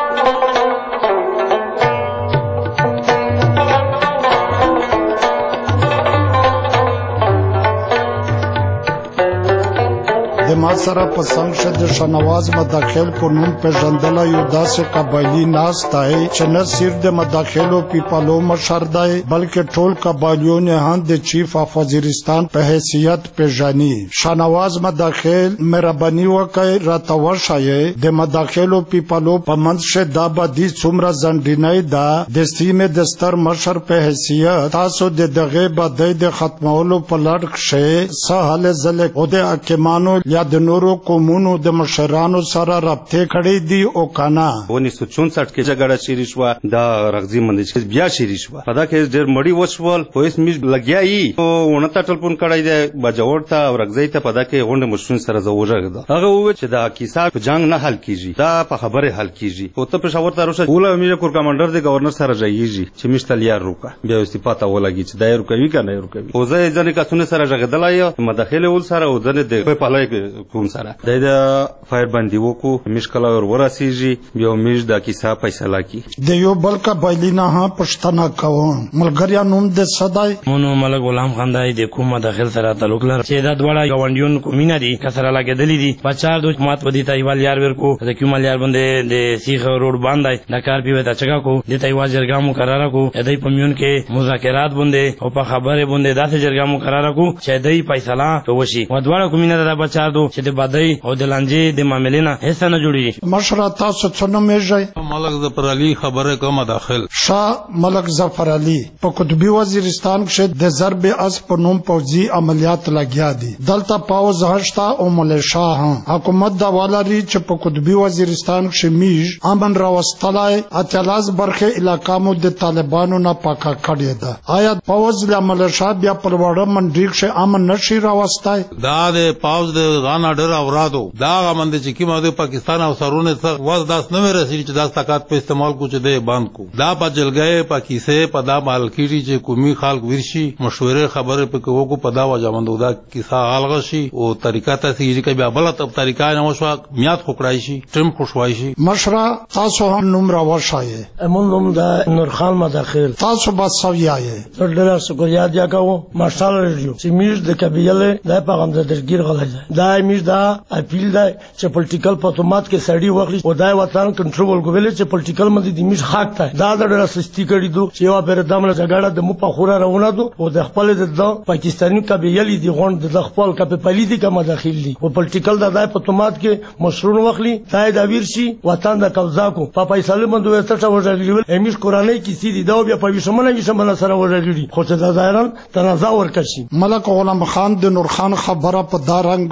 د ما سره په څنګ شه د شنواز مداخل په نوم پېژندلی یو داسې قبایلي ناست دی چې نه صرف د مداخلو پیپلو مشر دی بلکې ټول قبایلیون یې هم د چیف اف وزیرستان په حیثیت پېژني. شنواز مداخل مهرباني وکړئ راته وښایئ د مداخلو پیپلو په منځ کښې دا بدي څومره ځنډینۍ ده. د سیمې د ستر مشر په حیثیت تاسو د دغې بدۍ د ختمولو په لړ کښې څه هلې ځلې او د حاکمانو یا د نورو قومونو د مشرانو سره رابطې کړې دي او کنه؟ उन्नीस सौ चौंसठ کې جګړه شروع شوه، دا رغزي مندج کې بیا شروع شوه. په دا کې ډېر مړي وشول، پولیس میش لګیا یي او ونه ته ټلیفون کړی دی بجوړ ته او رغزي ته. په دا کې غونډه مشرون سره زه وژغېدم. هغه وویل چې دا کیسه په جنگ نه حل کیږي، دا په خبره حل کیږي. او ته پېښور ته راشه، اوله امیر کور کمانډر دی گورنر سره ځایږي چې میش تلیار روکا بیا استعفا ته ولګي چې دا یې روکوي کنه یې روکوي. او زه ځنې کسونه سره ژغېدلی یم، مداخله ول سره او ځنې د په لای کوم سره د فایر باندې وکړو. میش کله ور ورسیږي بیا میش دا کیسه فیصله کی. د یو بل قبایلي نه هم پښتنه کوم. ملګریا نوم د صدای مونو ملک غلام خان دی. د کوم مداخل سره تعلق لري چې دا دواړه ګاونډیون کومینه دي کسره لګېدلې دي. په چار دوه مات ودی تایوال یار ورکو د کومال یار باندې د سیخ روډ باندې د کار پیو ته چګه کو د تایوال جرګه مقرره کو. دای په میون کې مذاکرات باندې او په خبره باندې داسې جرګه مقرره کو چې دای فیصله وشي. و دواړه کومینه د بچا دو چې د بدای او د لانجې د معاملې نه هیڅ نه جوړیږي. مشره تاسو څه نومېږئ؟ ملک ظفر علي خبره کومه داخل شاه ملک ظفر علي. په قطبي وزیرستان کښې د ضرب اسب په نوم پوځي عملیات لګیا دي. دلته پوځ هشته او ملیشا هم. حکومت دا ولري چې په قطبي وزیرستان کښې میږ امن راوستلی اتیالاس برخې علاقه مو د طالبانو نه پاکه کړې ده. آیا پوځ یا ملیشا بیا په لوړه منډي کښې امن نشي راوستی؟ دا د پوځ د غان اډر اورادو دا غمند چې کیمه د پاکستان او سرونه څخه واز داس نه رسېږي چې داس طاقت په استعمال کو چې د باند کو. دا په جلګې په کیسه په دا مال کیږي چې کومي خلک ورشي مشورې خبره په کوو کو په دا وجمندو دا کیسه حلغه شي او طریقه ته سیږي چې بیا بل ته طریقه نه وشو میات خوکړای شي ټیم خوشوای شي. مشره تاسو هم نوم را وښایئ. امون نوم دا نور خان مداخل. تاسو به سویایئ. ډېر شکریا دیا کوم ماشال رادیو چې میش د قبیله د پیغام د درګیر غلای دا میش دا اپیل دا چې پولیټیکل پاتومات کې سړی وغلی او دا وطن کنټرول کوي چې پولیټیکل مده د میش حق ته دا د راسستی کړي دو چې یو پر دمله جګړه د مو په خوره راونه دو او د خپل د پاکستاني قبیله دی غون د خپل کپ پلیټیکا مداخل دي او پولیټیکل د دای پاتومات کې مشرون وغلی دا د ویرشي وطن د قبضه کو په پیسې مندو ورته وژغلی امیش قرانه کې سیدی دا بیا په وشمنه وشمنه سره وژغلی خو چې دا ظاهرا تنازع ورکشي. ملک غلام خان د نور خان خبره په دا رنګ مخشه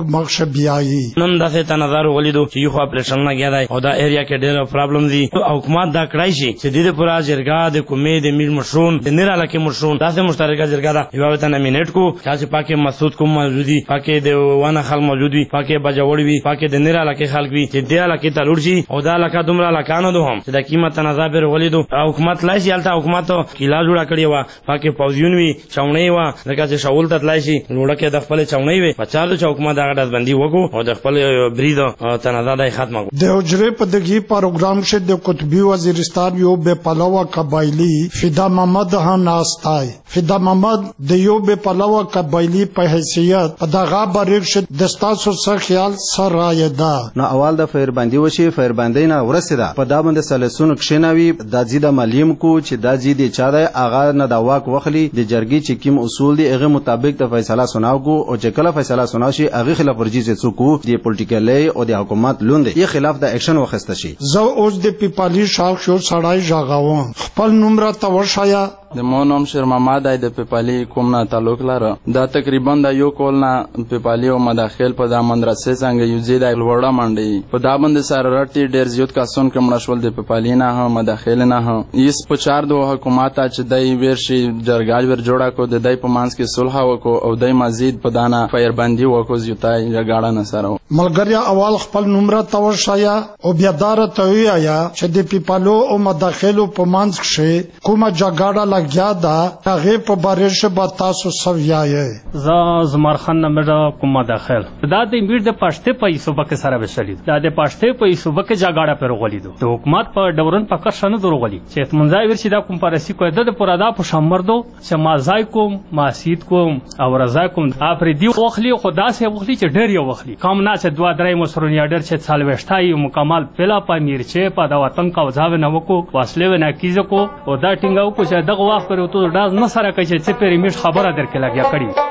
بیایي نن داسې ته نظر ولیدو چې یو خو اپریشن لګیا دی او دا ایریا کې ډېر پرابلم دي او حکومت دا کړای شي چې د دې پورا جرګه د کومې د میر مشرون د نیر علاقې مشرون داسې مشترکه جرګه ده یو ته نامینیټ کو چې پاکه مسعود کوم موجودي پاکه د ونه خل موجود وي پاکه بجوړ وي پاکه د نیر علاقې خلک وي چې د علاقې ته لور شي او دا علاقه دومره علاقه نه دوه هم چې د قیمت نظر ولیدو حکومت لای شي الته حکومت کلا جوړه کړی و پاکه پوزیون وي چاونې و لکه چې شاول ته لای شي لوړه کې د خپل چاونې وي بچالو چې حکومت هغه د بندي وکړو او د خپل برید تنازع ختم کړو د حجره په دغه پروګرام شه د قطبی وزیرستان یو به پلوه قبایلی فدا محمد ها ناستای فدا محمد د یو به پلوه قبایلی په حیثیت په دغه بریک شه د ستاسو سره خیال سره یدا نو اول د فیربندي وشي فیربندي نه ورسېده په دا باندې سلسون کښیناوي د زیده ملیم کو چې د زیده چا د اغا نه د واک وخلی د جرګي چې کوم اصول دي هغه مطابق د فیصله سناوګو او چې کله فیصله سناو شي هغه خلاف ورجی څوک دی پولیټیکل او د حکومت لوند یې خلاف د اکشن وخسته شي زه اوس د پیپالی شاخ شو سړای ژغاوم خپل نمبر توشایا د مو نوم شیر محمد د پیپالی کوم نه تعلق لري دا تقریبا د یو کول نه پیپالی او مداخل په د مدرسې څنګه یو زید الوړه منډي په دا باندې سره رټي ډیر زیات کاسون کوم نشول د پیپالی نه هم مداخل نه هم ایس په چار دو حکومت چې دای ورشي جرګال ور جوړه کو د دای په مانس کې صلح وکړو او دای مزید په دانا فایربندي وکړو زیاتای جګړه نه سره ملګریا اول خپل نمبر توشایا او بیا دار ته یا چې د پیپالو او مداخلو په مانس کې کومه جګړه لګیا دا هغه په بارش به تاسو سویایي ز زمر خان نمبر کوم مداخل دا د امیر د پښته په صوبه کې سره وشلید دا د پښته په صوبه کې جګړه پر غولیدو د حکومت په ډورن په کښنه درغلی چې منځای ورشي دا کوم پارسی کو د پرادا په شمردو چې مازای کوم ماسید کوم او رضا کوم افریدي وخلی خدا سه وخلی چې ډیر یو وخلی کم نه چې دوا درې مسرونی ډیر چې سالوشتای مکمل پلا په میرچه په دا وطن کا وځاو نه وکړو واسلې نه کیزه کو او دا ټینګاو کو چې دغه وخت پر تو دا نه سره کوي چې پیری میش خبره درکې لګیا کړی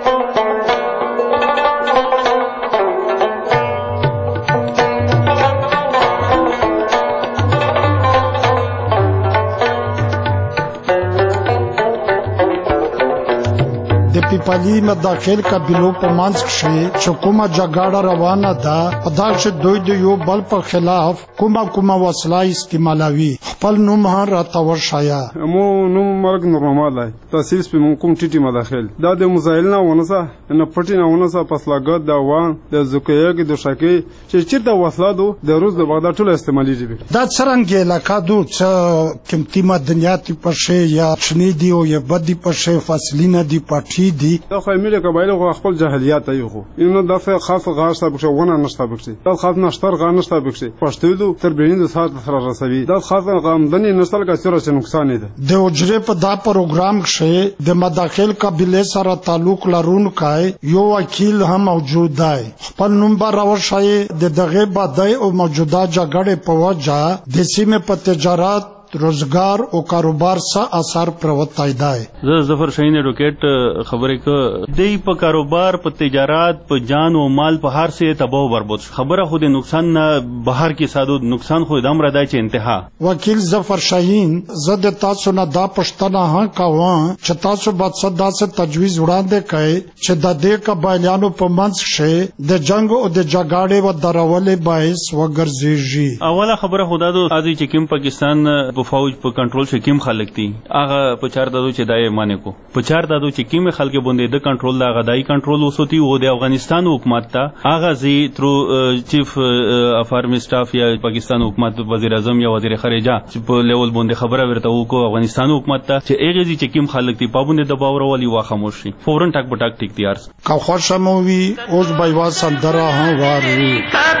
د پیپالی مداخل قبیلو په منځ کې چې کومه جګړه روانه ده په دا چې دوی د یو بل په خلاف کومه کومه وسله استعمالوي خپل نوم هم راته ورشایا مو نوم مرګ نورمال دی تاسیس په مون کوم ټیټي مداخل دا د مزایل نه ونسه نه پټی نه ونسه پسلاګد دا وان د زکیګ د شکی چې چیرته وسله دو د روز د بغداد ټول استعمالي دي دا څنګه علاقه دو چې قیمتي معدنیات په شی یا چنی دی او یا بدی په شی فاصلینه دی پټی دي دا خو ملي قبایل خو خپل جاهلیت دی خو اینو د څه خاص غاښ ته بشه ونه نشته بشه دا خاص نشتر غا نشته بشه پښتو تر بینې د سات سره رسوي دا خاص غامدنی نسل کا سره چې نقصان دي د اجره په دا پروګرام کې د مداخل قبیله سره تعلق لرونکای یو وکیل هم موجود دی خپل نمبر راوښایي د دغه بدای او موجوده جګړې په وجه د سیمه په تجارت روزګار او کاروبار څخه اثر پروتای دی زه ظفر شاهین اډوکیټ خبرې ک دی په کاروبار په تجارت په جان او مال په هر څه تباہ برباد خبره خو د نقصان نه بهر کې سادو نقصان خو دم را دی چې انتها وکیل ظفر شاهین زه د تاسو نه دا پښتنه ها کوم چې تاسو به صدا سره تجویز وړاندې کړئ چې د دې قبایلانو په منځ کې د جنگ او د جګړې و درولې باعث وګرځي اوله خبره خدا دو ادي چې کوم پاکستان په فوج په کنټرول کې کوم خلک دي هغه په چار دادو چې دای معنی کو په چار دادو چې کوم خلک باندې د کنټرول دا غدای کنټرول وسوتی او د افغانستان حکومت ته هغه زی ترو چیف اف آرمی سټاف یا پاکستان حکومت وزیر اعظم یا وزیر خارجه چې په لیول باندې خبره ورته وکړو افغانستان حکومت ته چې هغه زی چې کوم خلک دي په باندې دباو راولي وا خاموش شي فورن ټاک پټاک ټیک تیار کا خوشا مووی اوس بایوا سندرا ها وارو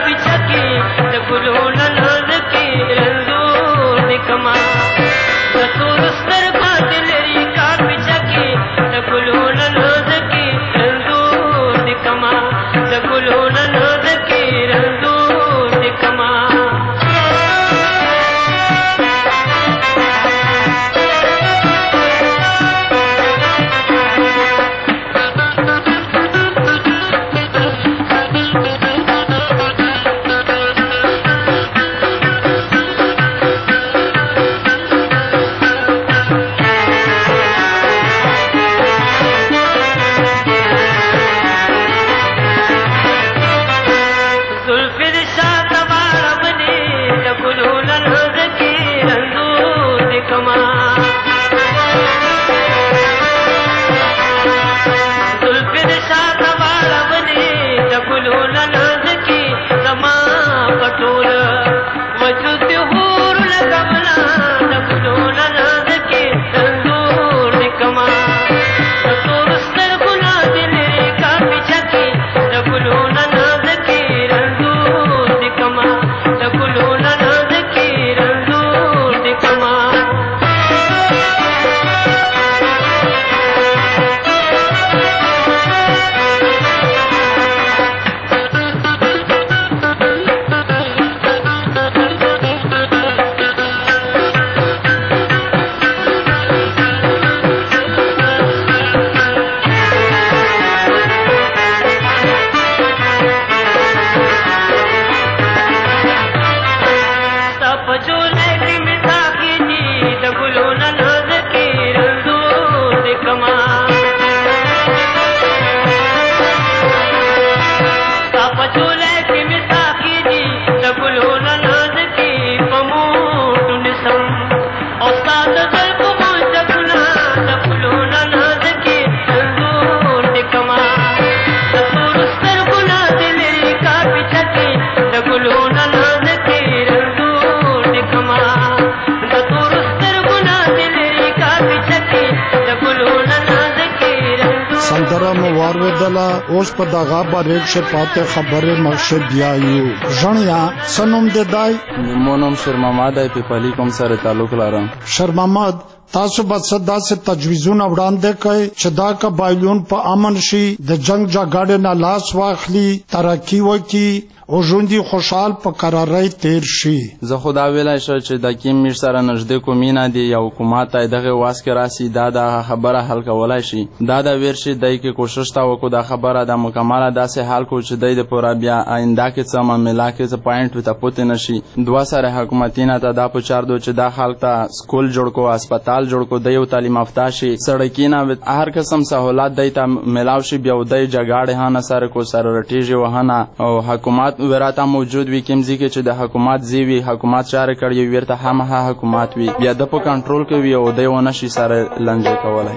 कमा रसूल सर बादलरी का पिचके तगुलोन नोज की रंदूर कमा तगुलोन नोज की रंदूर कमा خبره مو وارویدله اوس په دغه باریک شه پاتې خبره مخشه بیایو ژڼیا سنوم دې دای مونم شرماماد ای په پالي کوم سره تعلق لرم شرماماد تاسو به صدا سے تجویزونه وړاندې کړئ چې دا قبایلون په امن شي د جنگ جګړې نه لاس واخلي ترقی وکړي او ژوند خوشحال په قرارای تیر شي. زه خدا ویلای شم چې د کیم میر سره نږدې کومینه دی یا حکومت ته دغه واسکه راسي دا د خبره حل کولای شي. دا د ورشي دای کې کوشش تا وکړو د خبره د مکمله داسې حل کو چې دای د پورا بیا آینده کې څه معاملې کې څه پوینټ ته پوت نشي. دوا سره حکومتینه ته دا پچار دو چې دا خلک ته سکول جوړ کو هسپتال جوړ کو د یو تعلیم یافته شي سړکینه هر قسم سہولت دای ته ملاو شي بیا د جګړې هانه سره کو سره رټیږي وهانه او حکومت وراته موجود وي کمزې کې چې د حکومت زیوی حکومت چاره کړی ورته هم ها حکومت وي بیا د په کنټرول کوي او د ونه شي سره لنجه کولای.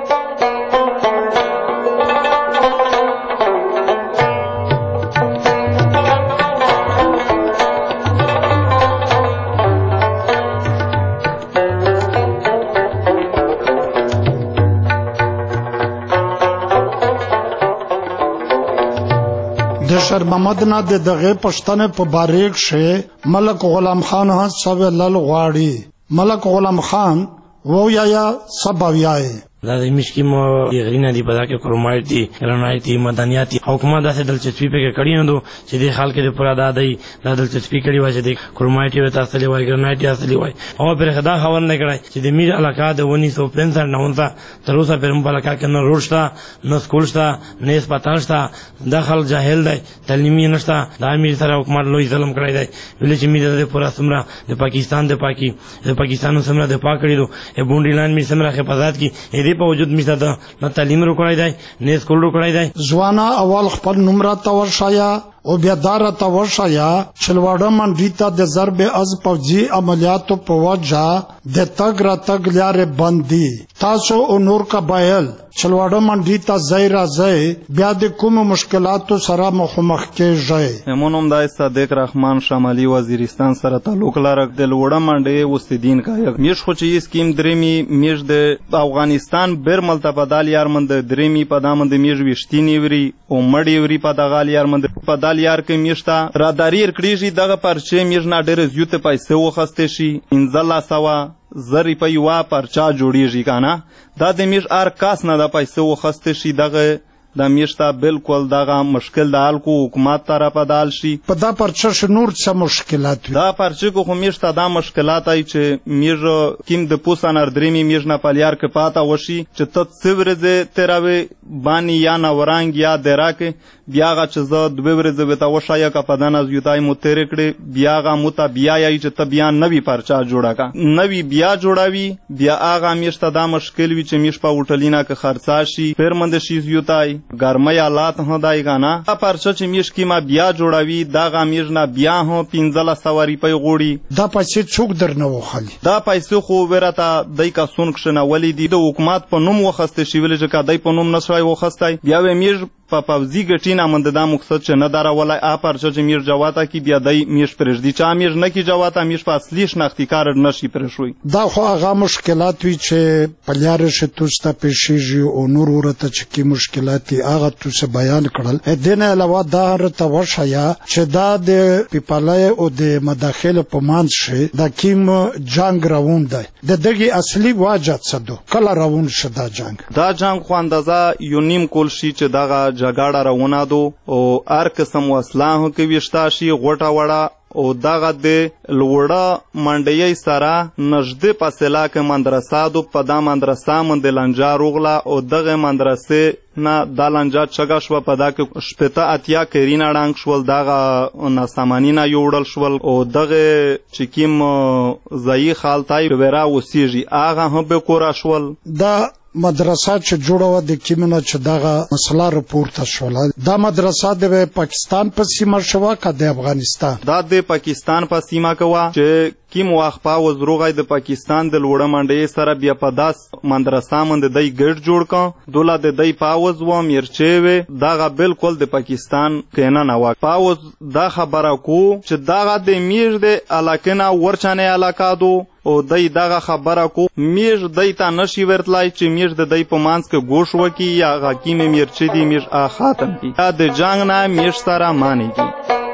د شرمامد نه د دغه پښتنه په باریک شه ملک غلام خان ها سوي لل غواړي ملک غلام خان وو یا یا سباویای دا د مشکی مو غرینا دی پدا کې کرومایټ دی رنایتی مدنیاتی حکومت داسې دلچسپي په کې کړی نه دو چې د خلک د پورا دادای د دلچسپي کړی و چې د کرومایټ وته اصلي وای ګرنایټي اصلي وای او پر خدا خبر نه کړای چې د میر علاقه د ونی سو پنځه نه ونځه تر اوسه پر مبارک کې نه روشتا نه سکول شتا نه هسپتال شتا داخل جاهل دی تعلیمي نشتا د امیر سره حکومت لوی ظلم کړی دی ولې چې میر د پورا سمرا د پاکستان د پاکي د پاکستان سمرا د پاکړي دو ای بونډي لاند می سمرا حفاظت کی دې په وجود می ساده نه تعلیم رو کړای دی نه سکول رو کړای دی ځوانا اول خپل نمره تورشایا او بیا دار تورشایا چلواړه منډی ته د ضرب از پوجي عملیاتو په وجه د تګ را تګ لارې بندي تاسو او نور قبایل چلواړه منډی ته ځای راځي بیا د کوم مشکلاتو سره مخامخ کېږئ. همونم د صادق رحمان شمالي وزیرستان سره تعلق لري د لوړه منډي وستدین کایګ میش خو چې سکیم درېمی میش د افغانستان بیر ملتبدال یارمند درېمی په دامن د میش وشتینی وری او مړی وری په دغال یارمند په دال یار کې میشتا راداریر کړیږي دغه پرچې میش نه ډېر زیوت پیسې وخسته شي انزلا سوا زری په یوا پرچا جوړیږي کنه دا د میش ار کاس نه د پیسې وخسته شي دغه د میشتا بالکل دغه مشکل د حل کو حکومت طرف دال شي په دا پرچه نور څه مشکلات دا پرچه کو میشتا دا مشکلات ای چې میژ کیم د پوسانر درېمی میژ نه پلیار کې پاتا وشي چې ته څورزه تیراوي بانی یا نورانګ یا دراکه بیاغه چې زه دوه ورځې وتا وشایا کا پدان از یوتای مو تیر کړي بیاغه مو بیا یی چې ته بیا نوی پرچا جوړا کا نوی بیا جوړاوي بیا اغه میشتا دا مشکل وی چې میش په وټلینا کې خرڅا شي پرمند شي یوتای ګرمۍ حالات هدای غانا پرچه چې میش کی ما بیا جوړاوي دا غامیژ نه بیا هو پنځله سو روپۍ غوړي دا پیسې څوک درنه وخلی دا پیسې خو ورته دای کا سون کښنه ولی دی د حکومت په نوم وخسته شي ولې چې کا دای په نوم نشوي وخستای بیا و میژ په پوزي ګټینا مند دا مقصد چې نه دره ولای ا پرچه چې میژ جواتا کی بیا دای میژ پرېږدي چا میژ نه کی جواتا میژ په اصلي شناختی کار نشي پرېښوي دا خو هغه مشکلات وی چې پلیار شه توستا پېښیږي او نور ورته چې کی مشکلات هغه توسه بیان کړل دنه علاوه دا رته وشایا چې دا د پیپالای او د مداخله په مان شي دا کیم جنگ راوند دی د دغه اصلي واجب څه دو کله راوند شدا جنگ دا جنگ خو اندازه یو نیم کول شي چې دغه جګړه روانه دو او هر قسم وسله کې وشتا شي غوټه وړه او دغه د لوړه منډي سره نږدې فاصله کې مدرسه دو په دا مدرسه مند لنجا روغلا او دغه مدرسې نه د لنجا چګه شو په دا کې شپته اتیا کرینا ډنګ شول دغه ناسامانینا یوړل شول او دغه چکیم ځای خالتای ورا وسیږي هغه هم به کورا شول دا مدرسه چې جوړه د کیمنه چې دغه مسله راپورته شوله دا مدرسه د پاکستان په سیمه شوه که د افغانستان دا د پاکستان په سیمه کې وه چې کیم واخ پاوز روغای د پاکستان د لوړه منډې سره بیا په داس مندرسه مند دای ګډ جوړ کا دوله د دای پاوز و میرچوي داغه بالکل د پاکستان کینا نو پاوز دا خبره کو چې داغه د میر د علاقه ورچانه علاقه دو او دای داغه خبره کو میر دای ته نشي ورتلای چې میر د دای په مانس کې ګوش وکي یا حکیم میرچی دی میر ا خاتم کی دا د جنگ نه میر سره مانی کی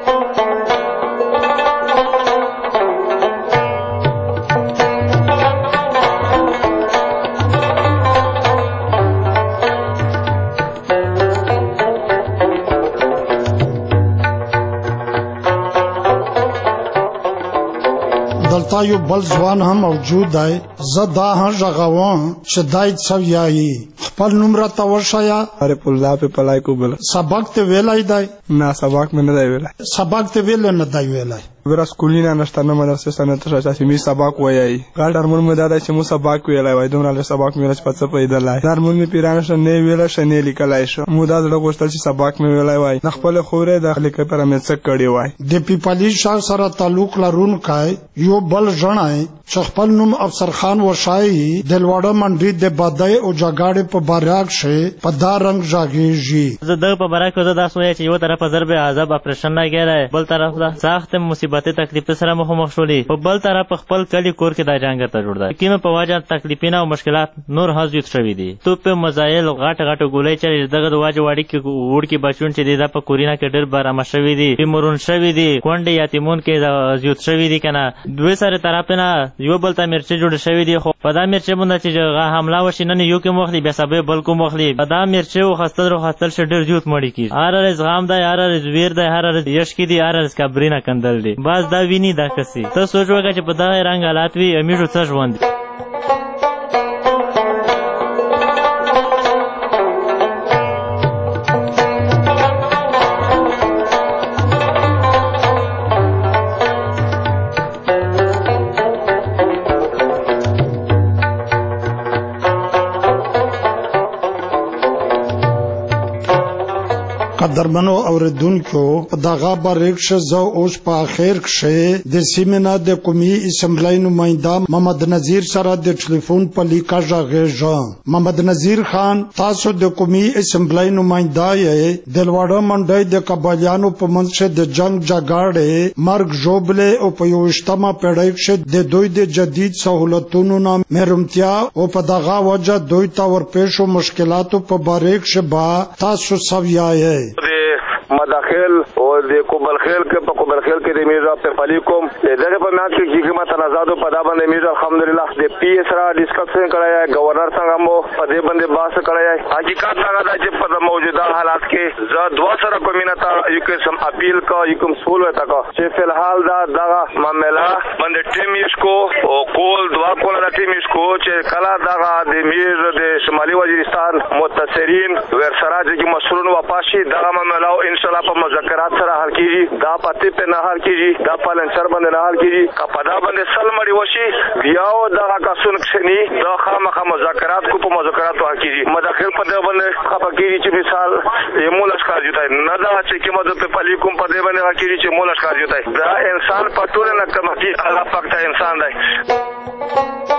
دلته یو بل ځوان هم موجود دی زه دا هم غږوم چې دای څه وایي خپل نوم راته وښایه عارف الله په پلای کو بل سبق ته ویلای دی نه سبق مې نه دی ویلای سبق ته ویل نه دی ویلای ورا سکولینا نشته نه مدرسې سره ته چې می سبق وایي ګاډ ارمون مې دا چې مو سبق ویلای وای دومره له سبق مې راځ پڅ پیدا لای ارمون مې پیرانه شنه ویلا شنه لیکلای شو مو دا د غوښتل چې سبق مې ویلای وای خپل خورې داخلي کې پر مې څک کړی وای د پیپلی شاه سره تعلق لرونکای یو بل ژړای چې خپل نوم افسر خان وشای د لوړه منډي د بادای او جګړې په باراک شه په دا رنگ ژاګیږي زه د په باراک زه دا سوې چې یو طرف ضرب عذاب اپریشن نه کېره بل طرف دا سخت مصیبت تکلیف سره مخامخ شولې په بل طرف خپل کلی کور کې دا جنگ ته جوړ دی کینه په واجه تکلیفونه او مشکلات نور حزیت شوي دي تو په مزایل غاټ غاټ ګولې چې دغه د واجه واړی کې وړ کې بچون چې د په کورینا کې ډېر بارامه شوي دي پیمرون شوي دي کونډې یتیمون کې د حزیت شوي دي کنه دوی سره طرف نه یو بل ته مرچ جوړ شوي دي خو په دا مرچ باندې چې حمله وشي نه یو کې مخلي بیا سبب بل کو مخلي په دا مرچ او خستل رو خستل ش ډېر زیات مړی کی هر رز غام دی هر رز ویر دی هر رز یش کی دی هر رز کبرینا کندل دی باز دا ویني دا کسي ته سوچ وکړه چې په دا رنګ حالات وي امیرو څه ژوند قدرمنو اوریدونکو په دغه باریکشه زه اوس په اخر کې د سیمینار د قومي اسمبلی نماینده محمد نذیر سره د ټلیفون په لیکه غږیږم محمد نذیر خان تاسو د قومي اسمبلی نماینده یې د لوړه منډۍ د قبایلیانو په منځ کې د جنگ جګړې مرګ ژوبلې او په یوویشتمه پیړۍ کې د دوی د جدید سہولتونو نه محرومتیا او په دغه وجه دوی ته ورپېښو مشکلاتو په باریکشه با تاسو سویایې مداخل او د کوبل خیل کې په کوبل خیل کې د میرزا په فلیکوم دغه په میاد کې چې کومه تنازعات په دا باندې میرزا الحمدلله د پی اس را ډیسکشن کړای گورنر څنګه مو په دې باندې باس کړای حقیقت هغه دا چې په موجوده حالات کې زه دوا سره کومینه ته یو کې سم اپیل کا یو کوم سول وتا کا چې فل حال دا دغه معاملہ باندې ټیم یشکو او کول دوا کول د ټیم یشکو چې کلا دغه د میر د شمالي وزیرستان متصرین ور سره چې مسولون واپاشي دغه معاملہ ان شاء الله په مذاکرات سره حل کیږي دا پاتې په نه حل کیږي دا په لنچر باندې نه حل کیږي کپدا باندې سل مړی وشي بیا او دا کسون کښنی دا خامخا مذاکرات کو په مذاکرات حل کیږي مداخل په دې باندې خپه کیږي چې مثال یې مولش کار جوړای نه دا چې کومه د په پلی کوم په دې باندې حل کیږي چې مولش کار جوړای دا انسان په ټول نه کم کی الله پاک ته انسان دی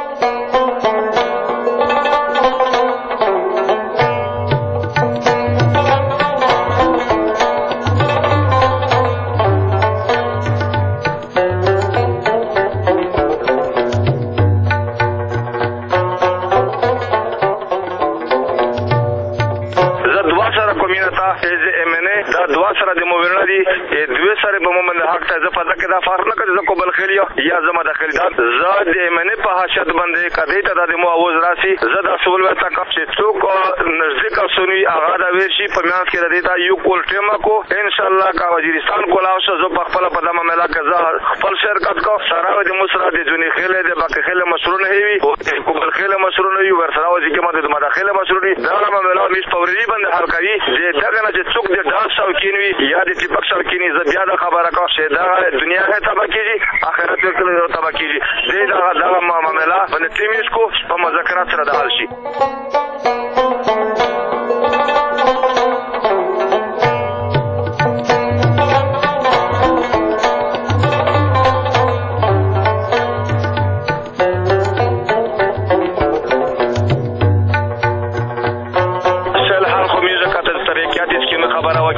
سره د موویرنا دي دوی سره په مومن حق ته زفاده کې دا فرق نه کوي کوبل خلیو یا زما داخلي دا زاد ایمنه په حشد باندې کدی ته د مو اوز راسي زدا سول ورته کپ چې څوک نزدیک سنوي هغه دا ورشي په میاس کې د دې یو کول ټیما کو ان شاء الله کا وزیرستان کولا او زه په خپل په دمه ملا کزا خپل شرکت کو سره د مصر د جونی خله د باقي خله مشرونه هي او کوبل خله مشرونه یو ور سره وځي کې ماده د مداخله مشرونی دا ملا میس پوري باندې حل کوي چې دغه نه چې څوک د داس او کینوي یا د ټیپک شو کینی ز بیا د خبره کا شه دا دنیا ہے تبا کیږي آخرت ورته تبا کیږي دې دا دا معاملہ باندې تیمیش کو په مذاکرات سره د حل شي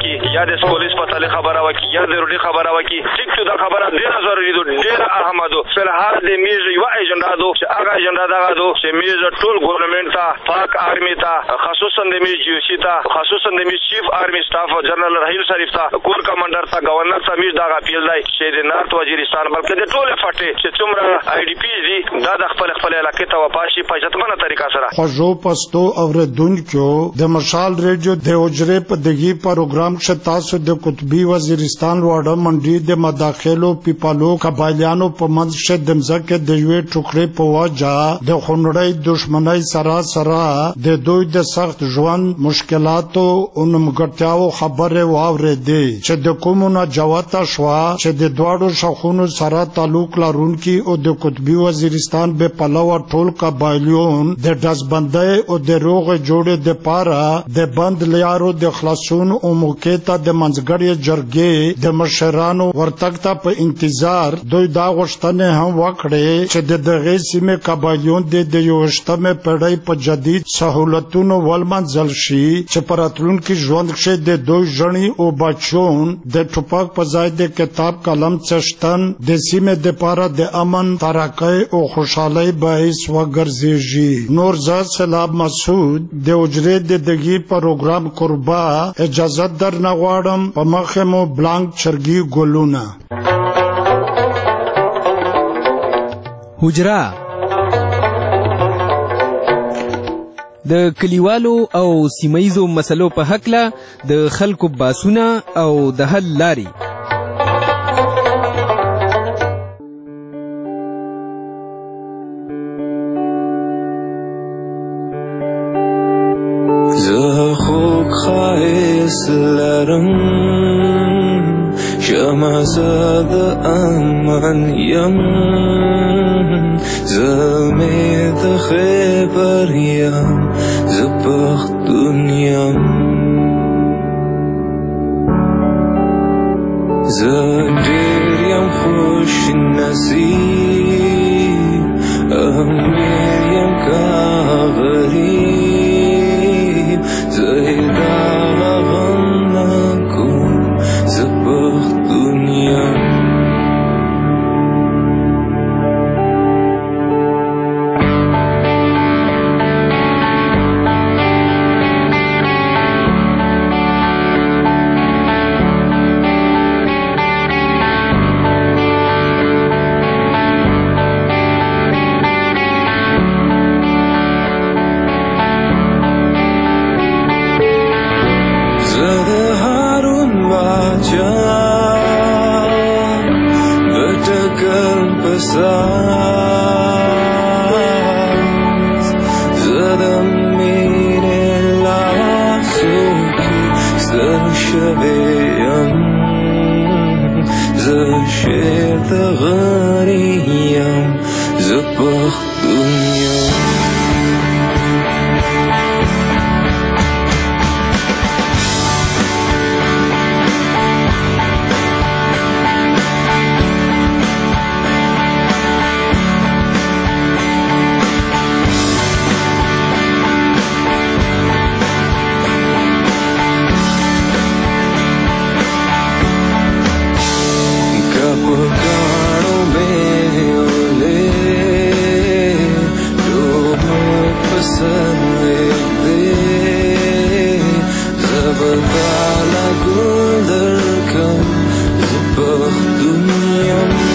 وکي یا د پولیس په تعلق خبره وکي یا د روډي خبره وکي ټیک ته دا خبره ډیره ضروري ده ډیره اهمه ده په هر د میز یو ایجنډا ده چې هغه ایجنډا دغه ده چې میز ټول ګورنمنت ته پاک آرمي ته خصوصا د میز جی سی ته خصوصا د میز چیف آرمي سټاف جنرال رحیل شریف ته کور کمانډر ته گورنر ته میز دغه پیل دی چې د نارت وزیرستان بلکې د ټول فټه چې څومره آی ډی پی دي دا د خپل خپل علاقې ته واپاشي په ځتمنه طریقه سره خوږو پستو اوریدونکو د مشال ریډیو د اوجره په دغه پروګرام کې تاسو د قطبی وزیرستان واړه منډي د مداخلو پیپالو قبایلیانو په منځ کې د مزکه د یوې ټوکرې په واجه د خونړۍ دښمنۍ سره سره د دوی د سخت ژوند مشکلاتو او نمګټیاو خبره واورېدې چې د کومونه جواته شوا چې د دواړو شخونو سره تعلق لرونکي او د قطبی وزیرستان به پلوه ټول قبایلیون د دزبندۍ او د روغ جوړې د پاره د بند لیارو د خلاصون او موقعه د منځګړي جرګې د مشرانو ورتګ ته په انتظار دوی دا غوښتنه هم وکړې چې د دغه سیمه قبایلیون د یوشتمه پړۍ په جدید سہولتونو ولمنځل شي چې پراتلونکو ژوند کې د دوی ژوند او بچون د ټوپک په ځای د کتاب قلم څشتن د سیمه د پاره د امن ترقۍ او خوشحالۍ باعث وګرځي نور زاد سلام مسعود د اوجره د دغه پروګرام قربا اجازه در نغواړم په مخه مو بلانک چرګي ګلونه حجرا د کلیوالو او سیمایزو مسلو په حقله د خلکو باسونه او د حل لاري زه خوږ ښایست لرم شمه زه د امن یم زه مې د خیبر یم زه پښتون یم زه ډېر یم خوش نصیب امیر یم که غریب زه یې دا غم نه کوم زه پښتون یم Zebra la gul darkam, zebra dunyam.